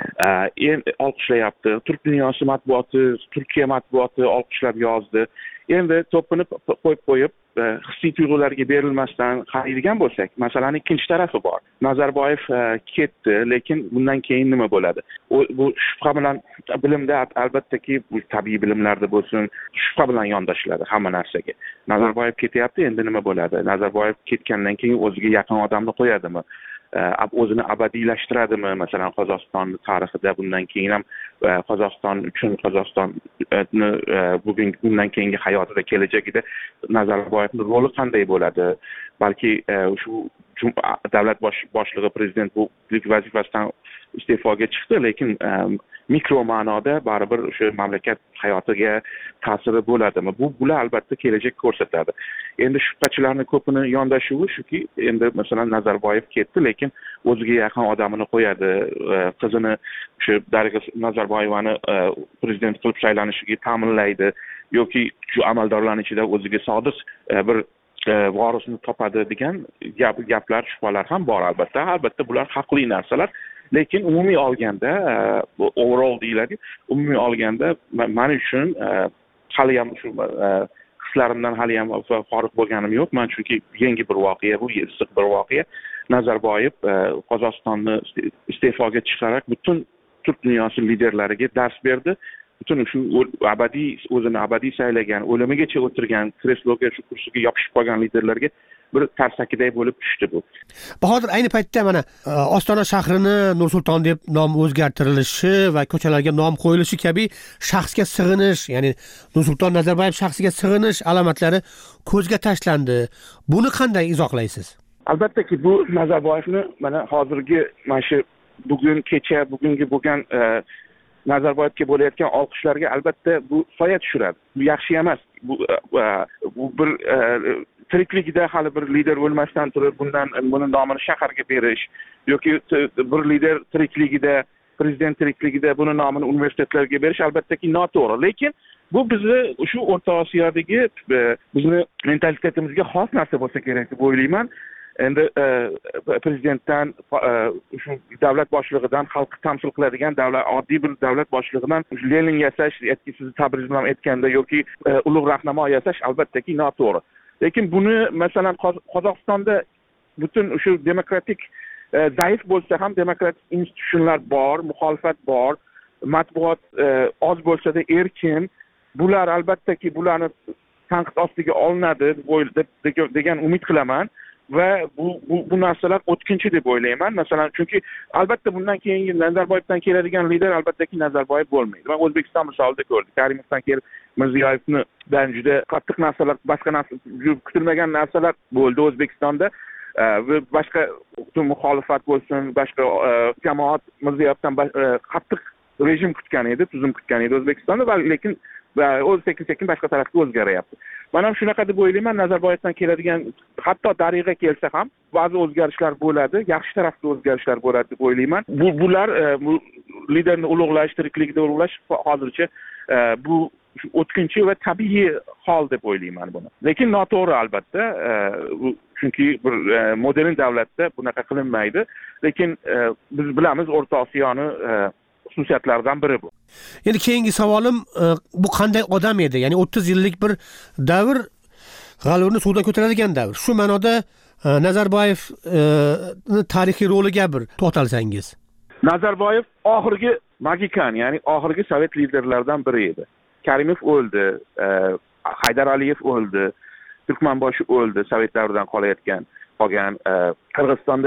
Endi olqishlayapti. Turk dunyosi matbuoti, Turkiya matbuoti olqishlab yozdi. Endi to'pini qo'yib qo'yib hissiy tuyg'ularga berilmasdan qaraydigan bo'lsak, masalan ikkinchi tarafi bor. Nazarboyev ketdi, lekin bundan keyin nima bo'ladi? Bu shubha bilan bilimda albattaki bu tabiiy bilimlarda bo'lsin, shubha bilan yondashiladi hamma narsaga. Nazarboyev ketyapti, endi nima bo'ladi? Nazarboyev ketgandan keyin o'ziga yaqin odamni qo'yadimi? O'zini abadiylashtiradimi? Masalan, Qozog'iston tarixida bundan keyin ham Qozog'iston uchun, Qozog'istonni bugun bundan keyingi hayotida, kelajagida Nazarboyevning roli qanday bo'ladi? Balki shu davlat boshlig'i prezident bu vazifasidan iste'foga chiqdi, lekin mikro ma'noda baribir o'sha mamlakat hayotiga ta'siri bo'ladimi? Bu bular albatta kelajak ko'rsatadi. Endi shubhachilarning ko'pini yondashuvi shuki, endi masalan Nazarboyev ketdi, lekin o'ziga yaqin odamini qo'yadi, qizini shu Darig'a Nazarboyevani prezident qilib saylanishiga ta'minlaydi yoki shu amaldorlarning ichida o'ziga sodiq bir vorisni topadi degan gaplar, shubhalar ham bor albatta. Albatta bular haqli narsalar. Lekin umumiy olganda, overall deyiladi, umumiy olganda men uchun hali ham shu hislarimdan hali ham forig' bo'lganim yo'q. Men chunki yangi bir voqea, bu issiq bir voqea. Nazarboyev Qozog'istonni iste'foga chiqarak butun turk dunyosi liderlariga dars berdi. Butun shu abadiy o'zini abadiy saylagan, o'limigacha o'tirgan, kresloga, shu kursiga yopishib qolgan liderlarga bir tarsakiday bo'lib tushdi bu.
Bahodir, ayni paytda mana Ostona shahrini Nur-Sulton deb nom o'zgartirilishi va ko'chalarga nom qo'yilishi kabi shaxsga sig'inish, ya'ni Nur-Sulton Nazarboyev shaxsiga sig'inish alomatlari ko'zga tashlandi. Buni qanday izohlaysiz?
Albattaki bu Nazarboyevni mana hozirgi mana shu bugun kecha bugungi bo'lgan Nazarboyevga bo'layotgan olqishlarga albatta bu soya tushiradi. Bu yaxshi emas. Bu bu bir tirikligida hali bir lider bo'lmasdan turib bundan buni nomini shaharga berish yoki bir lider tirikligida, prezident tirikligida buni nomini universitetlarga berish albattaki noto'g'ri. Lekin bu bizni shu O'rta Osiyodagi bizni mentalitetimizga xos narsa bo'lsa kerak deb o'ylayman. Endi prezidentdan shu davlat boshlig'idan xalqni tamsil qiladigan davlat oddiy bir davlat boshlig'idan Lenin yasash, sizni tabriz bilan aytganda yoki ulug' rahnamo yasash albattaki noto'g'ri. Lekin buni masalan Qozog'istonda butun shu demokratik zaif bo'lsa ham demokratik institutsionlar bor, muxolifat bor, matbuot oz bo'lsa-da erkin. Bular albattaki bularni tanqid ostiga olinadi degan umid qilaman. Va bu bu bu narsalar o'tkinchi deb o'ylayman. Masalan, chunki albatta bundan keyingi Nazarboyevdan keladigan lider albattaki Nazarboyev bo'lmaydi. Men O'zbekiston misolida ko'rdik. Karimovdan kelib Mirziyoyevni dan juda qattiq narsalar, boshqa narsa, kutilmagan narsalar bo'ldi O'zbekistonda. Va boshqa muxolifat bo'lsin, boshqa jamoat Mirziyoyevdan qattiq rejim kutgan edi, tuzum kutgan edi O'zbekistonda, va lekin va o'z sekin-sekin boshqa tarafga o'zgaryapti. Men ham shunaqa deb o'ylayman, Nazarboyevdan keladigan hatto dariga kelsa ham ba'zi o'zgarishlar bo'ladi, yaxshi tarafda o'zgarishlar bo'ladi deb o'ylayman. Bu bular bu liderni ulug'lash, tirikligida ulug'lash hozircha bu o'tkinchi va tabiiy hol deb o'ylayman buni. Lekin noto'g'ri albatta, chunki bir modern davlatda bunaqa qilinmaydi. Lekin biz bilamiz O'rta Osiyoni xususiyatlaridan biri bu.
Endi keyingi savolim, bu qanday odam edi? Ya'ni o'ttiz yillik bir davr, g'alvirni suvdan ko'taradigan davr. Shu ma'noda Nazarboyev tarixiy roliga bir to'xtalsangiz.
Nazarboyev oxirgi magikan, ya'ni oxirgi sovet liderlaridan biri edi. Karimov o'ldi, Haydar Aliyev o'ldi, Turkmanboshi o'ldi, sovet davridan qolayotgan, qolgan Qirg'izistonda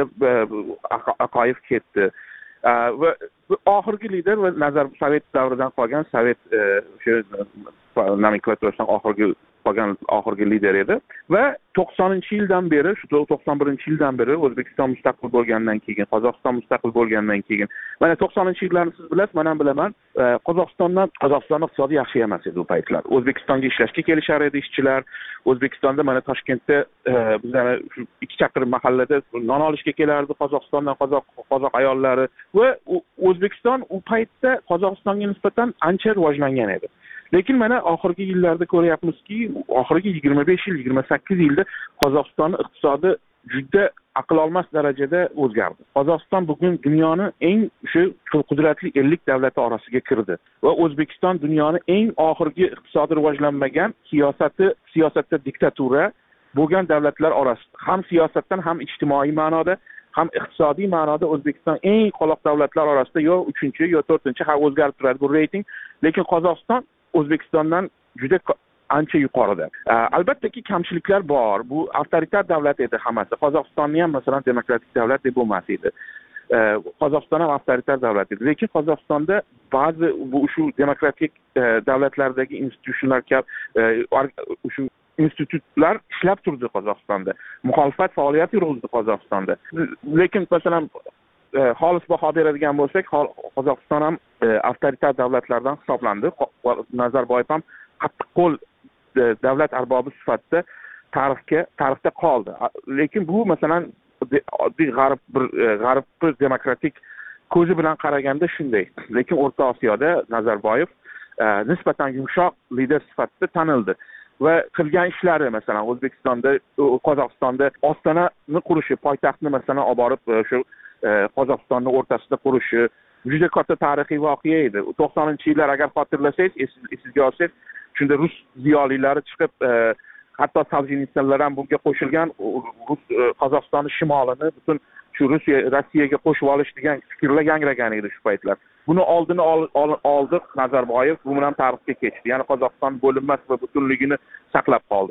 Aqoyev ketdi. Va oxirgi lider va nazar sovet davridan qolgan sovet o'sha nomenklaturasidan oxirgi qolgan oxirgi lider edi va to'qsoninchi yildan beri, shu to'qson birinchi yildan beri O'zbekiston mustaqil bo'lgandan keyin, Qozog'iston mustaqil bo'lgandan keyin, mana to'qsoninchi yillarni siz bilasiz, men ham bilaman, Qozog'istondan Qozog'iston iqtisodi yaxshi emas edi u paytlar. O'zbekistonga ishlashga kelishar edi ishchilar. O'zbekistonda mana Toshkentda bizlar shu ikki chaqirim mahallada non olishga kelardi Qozog'istondan qozoq qozoq ayollari va O'zbekiston u paytda Qozog'istonga nisbatan ancha rivojlangan edi. Lekin mana oxirgi yillarda ko'ryapmizki, oxirgi yigirma besh yil, yigirma sakkiz yilda Qozog'istonning iqtisodi juda aql olmas darajada o'zgardi. Qozog'iston bugun dunyoning eng shu qudratli ellik davlati orasiga kirdi va O'zbekiston dunyoning eng oxirgi iqtisodi rivojlanmagan, siyosati siyosatda diktatura bo'lgan davlatlar orasida. Ham siyosatdan, ham ijtimoiy ma'noda, ham iqtisodiy ma'noda O'zbekiston eng qoloq davlatlar orasida yo uchinchi yo to'rtinchi, ha o'zgarib turadi bu reyting. Lekin Qozog'iston O'zbekistondan juda ancha yuqorida. Albattaki kamchiliklar bor. Bu avtoritar davlat edi hammasi. Qozog'istonni ham masalan demokratik davlat deb bo'lmas edi. Qozog'iston ham avtoritar davlat edi. Lekin Qozog'istonda ba'zi bu shu demokratik davlatlardagi institutlar shu institutlar ishlab turdi Qozog'istonda. Muxolifat faoliyati yurg'izdi Qozog'istonda. Lekin masalan xolis baho beradigan bo'lsak, Qozog'iston ham avtoritar davlatlardan hisoblandi. Nazarboyev ham qattiq qo'l davlat arbobi sifatida tarixga tarixda qoldi. Lekin bu masalan oddiy g'arb bir g'arb bir demokratik ko'zi bilan qaraganda shunday. Lekin O'rta Osiyoda Nazarboyev nisbatan yumshoq lider sifatida tanildi va qilgan ishlari masalan O'zbekistonda, Qozog'istonda Ostonani qurishi, poytaxtni masalan olib borib shu Qozog'istonni o'rtasida qurishi juda katta tarixiy voqea edi. to'qsoninchi yillar agar xotirlasangiz, esingizga olsangiz, shunda rus ziyolilari chiqib, hatto Soljenitsinlar ham bunga qo'shilgan, rus Qozog'iston shimolini butun shu Rossiya Rossiyaga qo'shib olish degan fikrlar yangragan edi shu paytlar. Buni oldini oldi Nazarboyev, bu bilan tarixga kechdi. Ya'ni Qozog'iston bo'linmas va butunligini saqlab qoldi.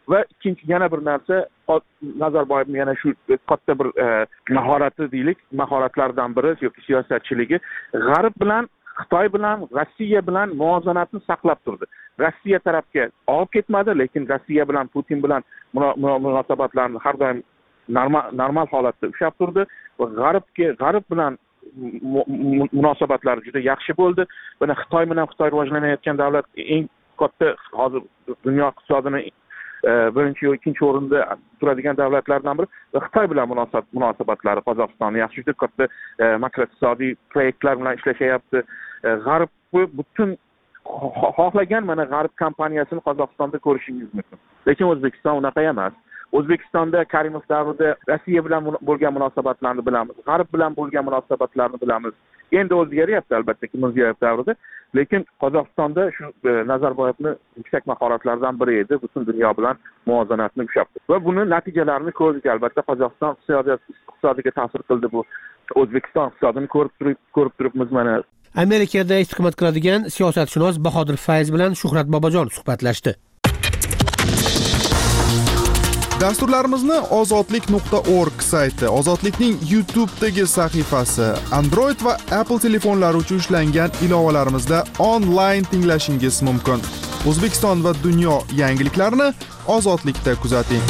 va ikkinchi yana bir narsa, Nazarboyevning yana shu katta bir mahorati deylik, mahoratlaridan biri yoki siyosatchiligi G'arb bilan, Xitoy bilan, Rossiya bilan muvozanatni saqlab turdi. Rossiya tarafga olib ketmadi, lekin Rossiya bilan, Putin bilan munosabatlarni har doim normal normal holatda ushlab turdi va G'arbga, G'arb bilan munosabatlari juda yaxshi bo'ldi. Buni Xitoy bilan Xitoy rivojlanayotgan davlat, eng katta hozir dunyo iqtisodini birinchi yoki ikkinchi o'rinda turadigan davlatlardan biri va Xitoy bilan munosabatlari Qozog'iston yaxshi, juda katta makroiqtisodiy proyektlar bilan ishlashyapti. G'arb butun xohlagan mana G'arb kompaniyasini Qozog'istonda ko'rishingiz mumkin. Lekin O'zbekiston unaqa emas. O'zbekistonda Karimov davrida Rossiya bilan bo'lgan munosabatlarni bilamiz, G'arb bilan bo'lgan munosabatlarni bilamiz. Endi o'zgaryapti albatta Mirziyoyev davrida, lekin Qozog'istonda shu Nazarboyevning yuksak mahoratlaridan biri edi, butun dunyo bilan muvozanatni ushlabdi. Va buni natijalarini ko'rdik albatta. Qozog'iston iqtisodiga ta'sir qildi bu. O'zbekiston iqtisodini ko'rib turib ko'rib turibmiz mana.
Amerikada istiqomat qiladigan siyosatshunos Bahodir Fayz bilan Shuhrat Bobojon suhbatlashdi.
Dasturlarimizni ozodlik nuqta org sayti, Ozodlikning YouTube'dagi sahifasi, Android va Apple telefonlari uchun ishlangan ilovalarimizda onlayn tinglashingiz mumkin. O'zbekiston va dunyo yangiliklarini Ozodlikda kuzating.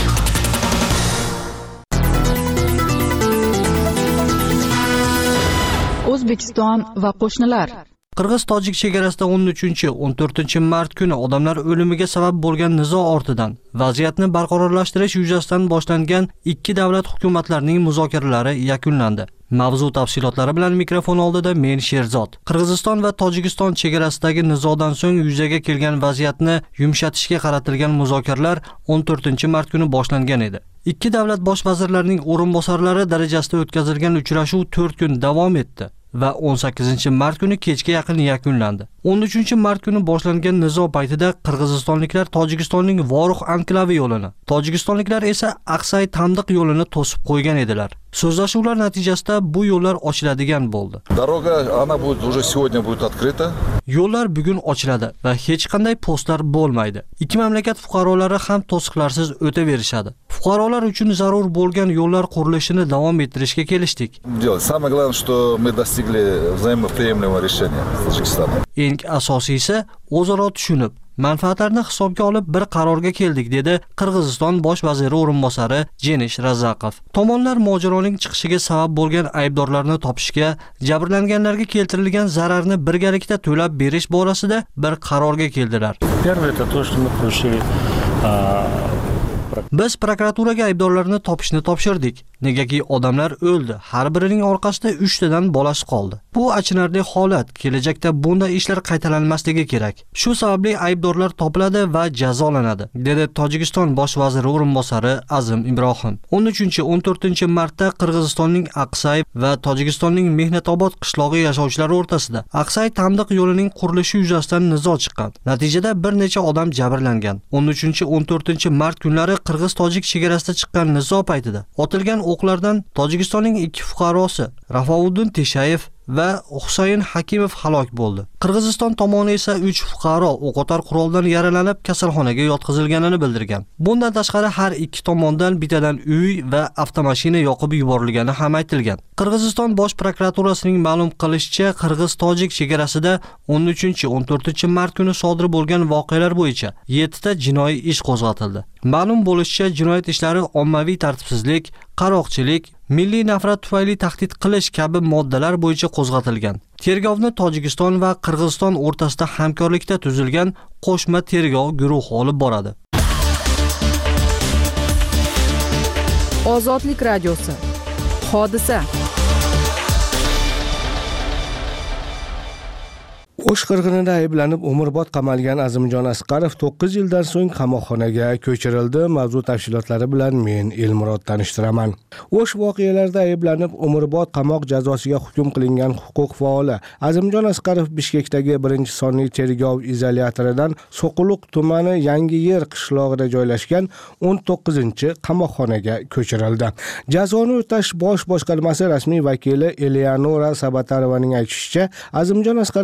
O'zbekiston va qo'shnilar.
Qirg'iz-tojik chegarasida o'n uchinchi o'n to'rtinchi mart kuni odamlar o'limiga sabab bo'lgan nizo ortidan vaziyatni barqarorlashtirish yuzasidan boshlangan ikki davlat hukumatlarining muzokaralari yakunlandi. Mavzu tafsilotlari bilan mikrofon oldida men Sherzod. Qirg'iziston va Tojikiston chegarasidagi nizodan so'ng yuzaga kelgan vaziyatni yumshatishga qaratilgan muzokaralar o'n to'rtinchi mart kuni boshlangan edi. Ikki davlat bosh vazirlarining o'rinbosarlari darajasida o'tkazilgan uchrashuv to'rt kun davom etdi va o'n sakkizinchi mart kuni kechga yaqin yakunlandi. o'n uchinchi mart kuni boshlangan nizo paytida qirg'izistonliklar Tojikistonning Voruh anklavi yo'lini, tojikistonliklar esa Aqsay Tamdiq yo'lini to'sib qo'ygan edilar. So'zlashuvlar natijasida bu yo'llar ochiladigan bo'ldi.
Дорога, она будет уже сегодня будет открыта.
Yo'llar bugun ochiladi va hech qanday postlar bo'lmaydi. Ikki mamlakat fuqarolari ham to'siqlarsiz o'taverishadi. Fuqarolar uchun zarur bo'lgan yo'llar qurilishini davom ettirishga kelishdik.
Самое главное, что мы достигли взаимоприемлемого решения с Таджикистаном.
Eng asosiysi o'zaro tushunib, manfaatlarni hisobga olib bir qarorga keldik, dedi Qirg'iziston bosh vaziri o'rinbosari Jenish Razaqov. Tomonlar mojaroning chiqishiga sabab bo'lgan aybdorlarni topishga, jabrlanganlarga keltirilgan zararni birgalikda to'lab berish borasida bir qarorga keldilar. Biz prokuraturaga aybdorlarni topishni topshirdik. Negaki odamlar o'ldi. Har birining orqasida uchtadan bolasi qoldi. Bu achinarli holat. Kelajakda bunday ishlar qaytalanmasligi kerak. Shu sababli aybdorlar topiladi va jazolanadi, dedi Tojikiston bosh vaziri o'rinbosari Azim Ibrohim. o'n uchinchi o'n to'rtinchi martda Qirg'izistonning Aqsay va Tojikistonning Mehnatobod qishlog'i yashovchilari o'rtasida Aqsay Tamdiq yo'lining qurilishi yuzasidan nizo chiqqan. Natijada bir necha odam jabrlangan. o'n uchinchi o'n to'rtinchi mart kunlari Qirg'iz-tojik chegarasida chiqqan nizo paytida otilgan o'qlardan Tojikistonning ikki fuqarosi Rafauddin Teshayev va Husayn Hakimov halok bo'ldi. Qirg'iziston tomoni esa uch fuqaro o'qotar quroldan yaralanib kasalxonaga yotqizilganini bildirgan. Bundan tashqari har ikki tomondan bittadan uy va avtomashina yoqib yuborilgani ham aytilgan. Qirg'iziston bosh prokuraturasining ma'lum qilishicha, Qirg'iz-tojik chegarasida o'n uchinchi o'n to'rtinchi mart kuni sodir bo'lgan voqealar bo'yicha yetti ta jinoiy ish qo'zg'atildi. Ma'lum bo'lishicha, jinoyat ishlari ommaviy tartibsizlik, qaroqchilik, milliy nafrat tufayli tahdid qilish kabi moddalar bo'yicha qo'zg'atilgan. Tergovni Tojikiston va Qirg'iziston o'rtasida hamkorlikda tuzilgan qo'shma tergov guruhi olib boradi.
Ozodlik radiosi. Hodisa.
O'sh qirg'inida ayblanib umrbod qamalgan Azimjon Asqarov to'qqiz yildan so'ng qamoqxonaga ko'chirildi. Mavzu tafsilotlari bilan men Elmurod tanishtiraman. O'sh voqealarida ayblanib umrbod qamoq jazosiga hukm qilingan huquq faoli Azimjon Asqarov Bishkekdagi birinchi sonli tergov izolyatoridan So'quluq tumani Yangi Yer qishlog'ida joylashgan o'n to'qqizinchi qamoqxonaga ko'chirildi. Jazoni o'tash bosh boshqarmasi rasmiy vakili Eleonora Sabatarovaning aytishicha, Azimjon Asqarovning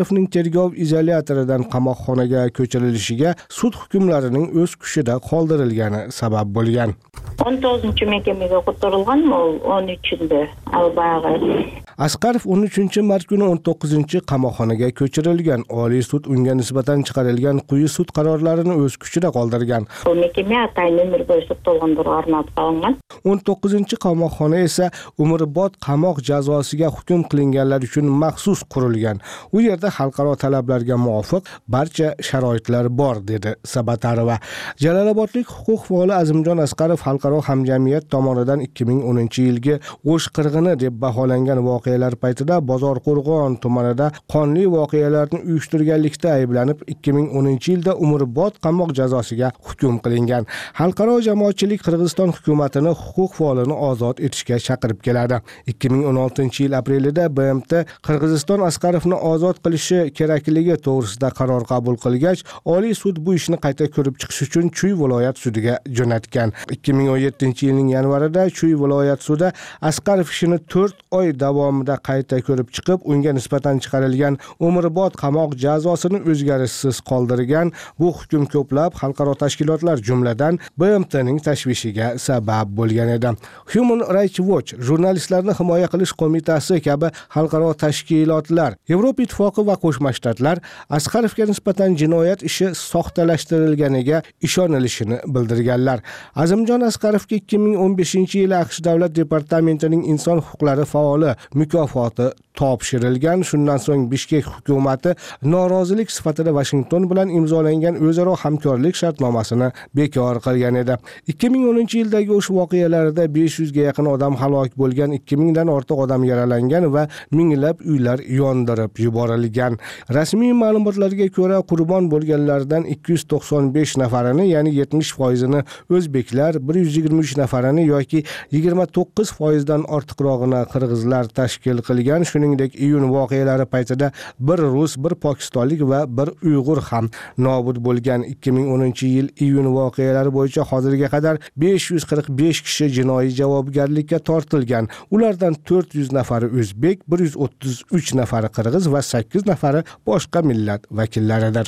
tergov izolyatoridan qamoqxonaga ko'chirilishiga sud hukmlarining o'z kuchida qoldirilgani sabab bo'lgan.
o'n to'qqizinchi mahkamaga ko'tarilganmi o'n uchida albayg'i.
Asqarov o'n uchinchi mart kuni o'n to'qqizinchi qamoqxonaga ko'chirilgan. Oliy sud unga nisbatan chiqarilgan quyi sud qarorlarini o'z kuchida qoldirgan.
Mahkama atayni umr bo'yi so'tolgandir arnab qo'yilgan.
o'n to'qqizinchi qamoqxona esa umrbod qamoq jazosiga hukm qilinganlar uchun maxsus qurilgan. U yerda xalqaro talablarga muvofiq barcha sharoitlar bor, dedi Sabatarova. Jalolobodlik huquq faoli Azimjon Asqarov xalqaro hamjamiyat tomonidan ikki ming o'ninchi yilgi O'sh qirg'ini deb baholangan voqealar paytida Bozorqo'rg'on tumanida qonli voqealarni uyushtirganlikda ayblanib ikki ming o'ninchi yilda umrbod qamoq jazosiga hukm qilingan. Xalqaro jamoatchilik Qirg'iziston hukumatini huquq faolini ozod etishga chaqirib keladi. ikki ming o'n oltinchi yil aprelida B M T Qirg'iziston Asqarovni ozod qilishi kerakligi to'g'risida qaror qabul qilgach, Oliy sud bu ishni qayta ko'rib chiqish uchun Chuy viloyat sudiga jo'natgan. ikki ming o'n yettinchi yilning yanvarida Chuy viloyat sudi Asqarov ishini to'rt oy davomida qayta ko'rib chiqib, unga nisbatan chiqarilgan umrbod qamoq jazosini o'zgarishsiz qoldirgan. Bu hukm ko'plab xalqaro tashkilotlar jumladan B M T'ning tashvishiga sabab bo'lgan edi. Human Rights Watch, Jurnalistlarni himoya qilish qo'mitasi kabi xalqaro tashkilotlar, Yevropa Ittifoqi va Qo'shma Shtatlar Asqarovga nisbatan jinoyat ishi soxtalashtirilganiga ishonilishini bildirganlar. Azimjon Asqarovga ikki ming o'n beshinchi yil AQSh Davlat departamentining inson huquqlari faoli mukofoti topshirilgan. Shundan so'ng Bishkek hukumati norozilik sifatida Washington bilan imzolangan o'zaro hamkorlik shartnomasini bekor qilgan edi. ikki ming o'ninchi yildagi o'sha voqealarda besh yuzga yaqin odam halok bo'lgan, ikki mingdan ortiq odam yaralangan va minglab uylar yondirib yuborilgan. Rasmiy ma'lumotlarga ko'ra, qurbon bo'lganlardan ikki yuz to'qson besh nafarini, ya'ni yetmish foizini o'zbeklar, bir yuz yigirma uch nafarini yoki yigirma to'qqiz foizdan ortiqrog'ini qirg'izlar tashkil qilgan. Shuningdek, iyun voqealari paytida bir rus, bir pokistonlik va bir uyg'ur ham nobud bo'lgan. ikki ming o'ninchi yil iyun voqealari bo'yicha hozirga qadar besh yuz qirq besh kishi jinoiy javobgarlikka tortilgan. Ulardan to'rt yuz nafari o'zbek, bir yuz o'ttiz uch nafari qirg'iz va sakkiz nafari boshqa millat vakillaridir.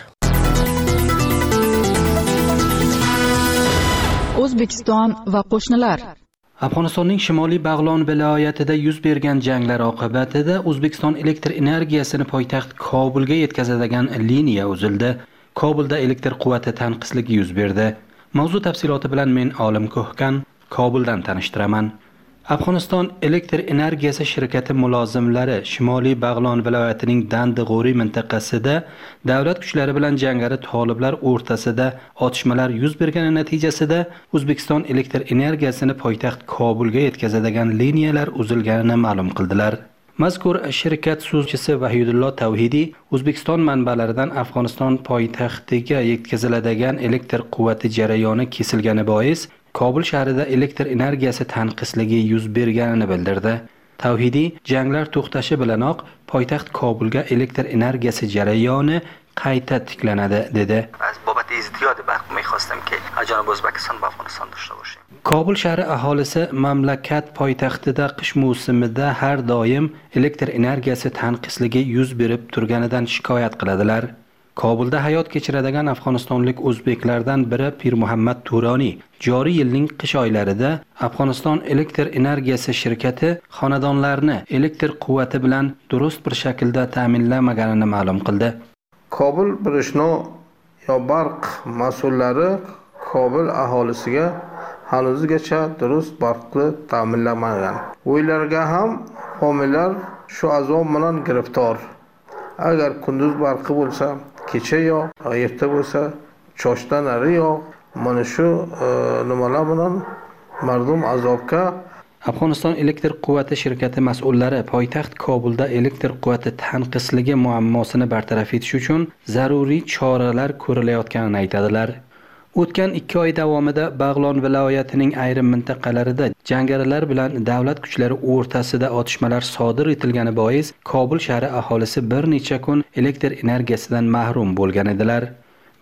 O'zbekiston va qo'shnilar.
Afg'onistonning Shimoliy Bag'lon viloyatida yuz bergan janglar oqibatida O'zbekiston elektr energiyasini poytaxt Kobulga yetkazadigan liniya uzildi. Kobulda elektr quvvati tanqisligi yuz berdi. Mavzu tafsiloti bilan men Olim Ko'hkan Kobuldan tanishtiraman. Afg'oniston elektr energiyasi shirkati mulozimlari Shimoliy Bag'lon viloyatining Dandig'ori mintaqasida davlat kuchlari bilan jangari toliblar o'rtasida otishmalar yuz bergani natijasida O'zbekiston elektr energiyasini poytaxt Kobulga yetkazadigan liniyalar uzilganini ma'lum qildilar. Mazkur shirkat so'zchisi Vahidullo Tavhidiy O'zbekiston manbalaridan Afg'oniston poytaxtiga yetkaziladigan elektr quvvati jarayoni kesilgani bois Kobul shahrida elektr energiyasi tanqisligi yuz berganini bildirdi. Tavhidiy janglar to'xtashi bilanoq poytaxt Kobulga elektr energiyasi jarayoni qayta tiklanadi dedi.
بابت ازدیاد وقت می‌خواستم که جناب ازبکستان با افغانستان داشته باشیم.
Kobul shahri aholisi mamlakat poytaxtida qish mavsumida har doim elektr energiyasi tanqisligi yuz berib turganidan shikoyat qiladilar. Kobulda hayot kechiradigan afg'onistonlik o'zbeklardan biri Pir Muhammad Turoniy joriy yilning qish oylarida Afg'oniston elektr energiyasi shirkati xonadonlarni elektr quvvati bilan durust bir shaklda ta'minlamaganini ma'lum qildi.
Kobul Birishno yo barq mas'ullari Kobul aholisiga hanuzgacha durust barqni ta'minlamagan. Uylarga ham homiylar shu azob bilan giriftor. Agar kunduz barqi bo'lsa, kecha yo'q, erta bo'lsa, choshdan nari yo'q. Mana shu nimalar bilan mardum azobga.
Afg'oniston elektr quvvati shirkati mas'ullari poytaxt Kobulda elektr quvvati tanqisligi muammosini bartaraf etish uchun zaruriy choralar ko'rilayotganini aytadilar. O'tgan ikki oy davomida Bag'lon viloyatining ayrim mintaqalarida jangarilar bilan davlat kuchlari o'rtasida otishmalar sodir etilgani bois Kobul shahri aholisi bir necha kun elektr energiyasidan mahrum bo'lgan edilar.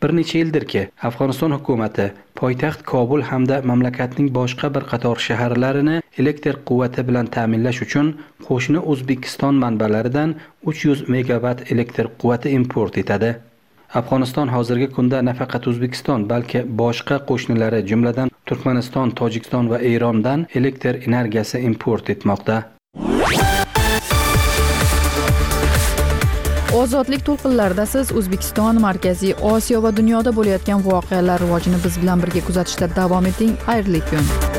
bir necha yildirki Afg'oniston hukumati poytaxt Kobul hamda mamlakatning boshqa bir qator shaharlarini elektr quvvati bilan ta'minlash uchun qo'shni O'zbekiston manbalaridan uch yuz megavat elektr quvvati import etadi. Afg'oniston hozirgi kunda nafaqat O'zbekiston, balki boshqa qo'shnilari, jumladan Turkmaniston, Tojikiston va Erondan elektr energiyasi import etmoqda.
Ozodlik to'lqinlarida siz O'zbekiston, Markaziy Osiyo va dunyoda bo'layotgan voqealar rivojini biz bilan birga kuzatishda davom eting. Xayrli kun.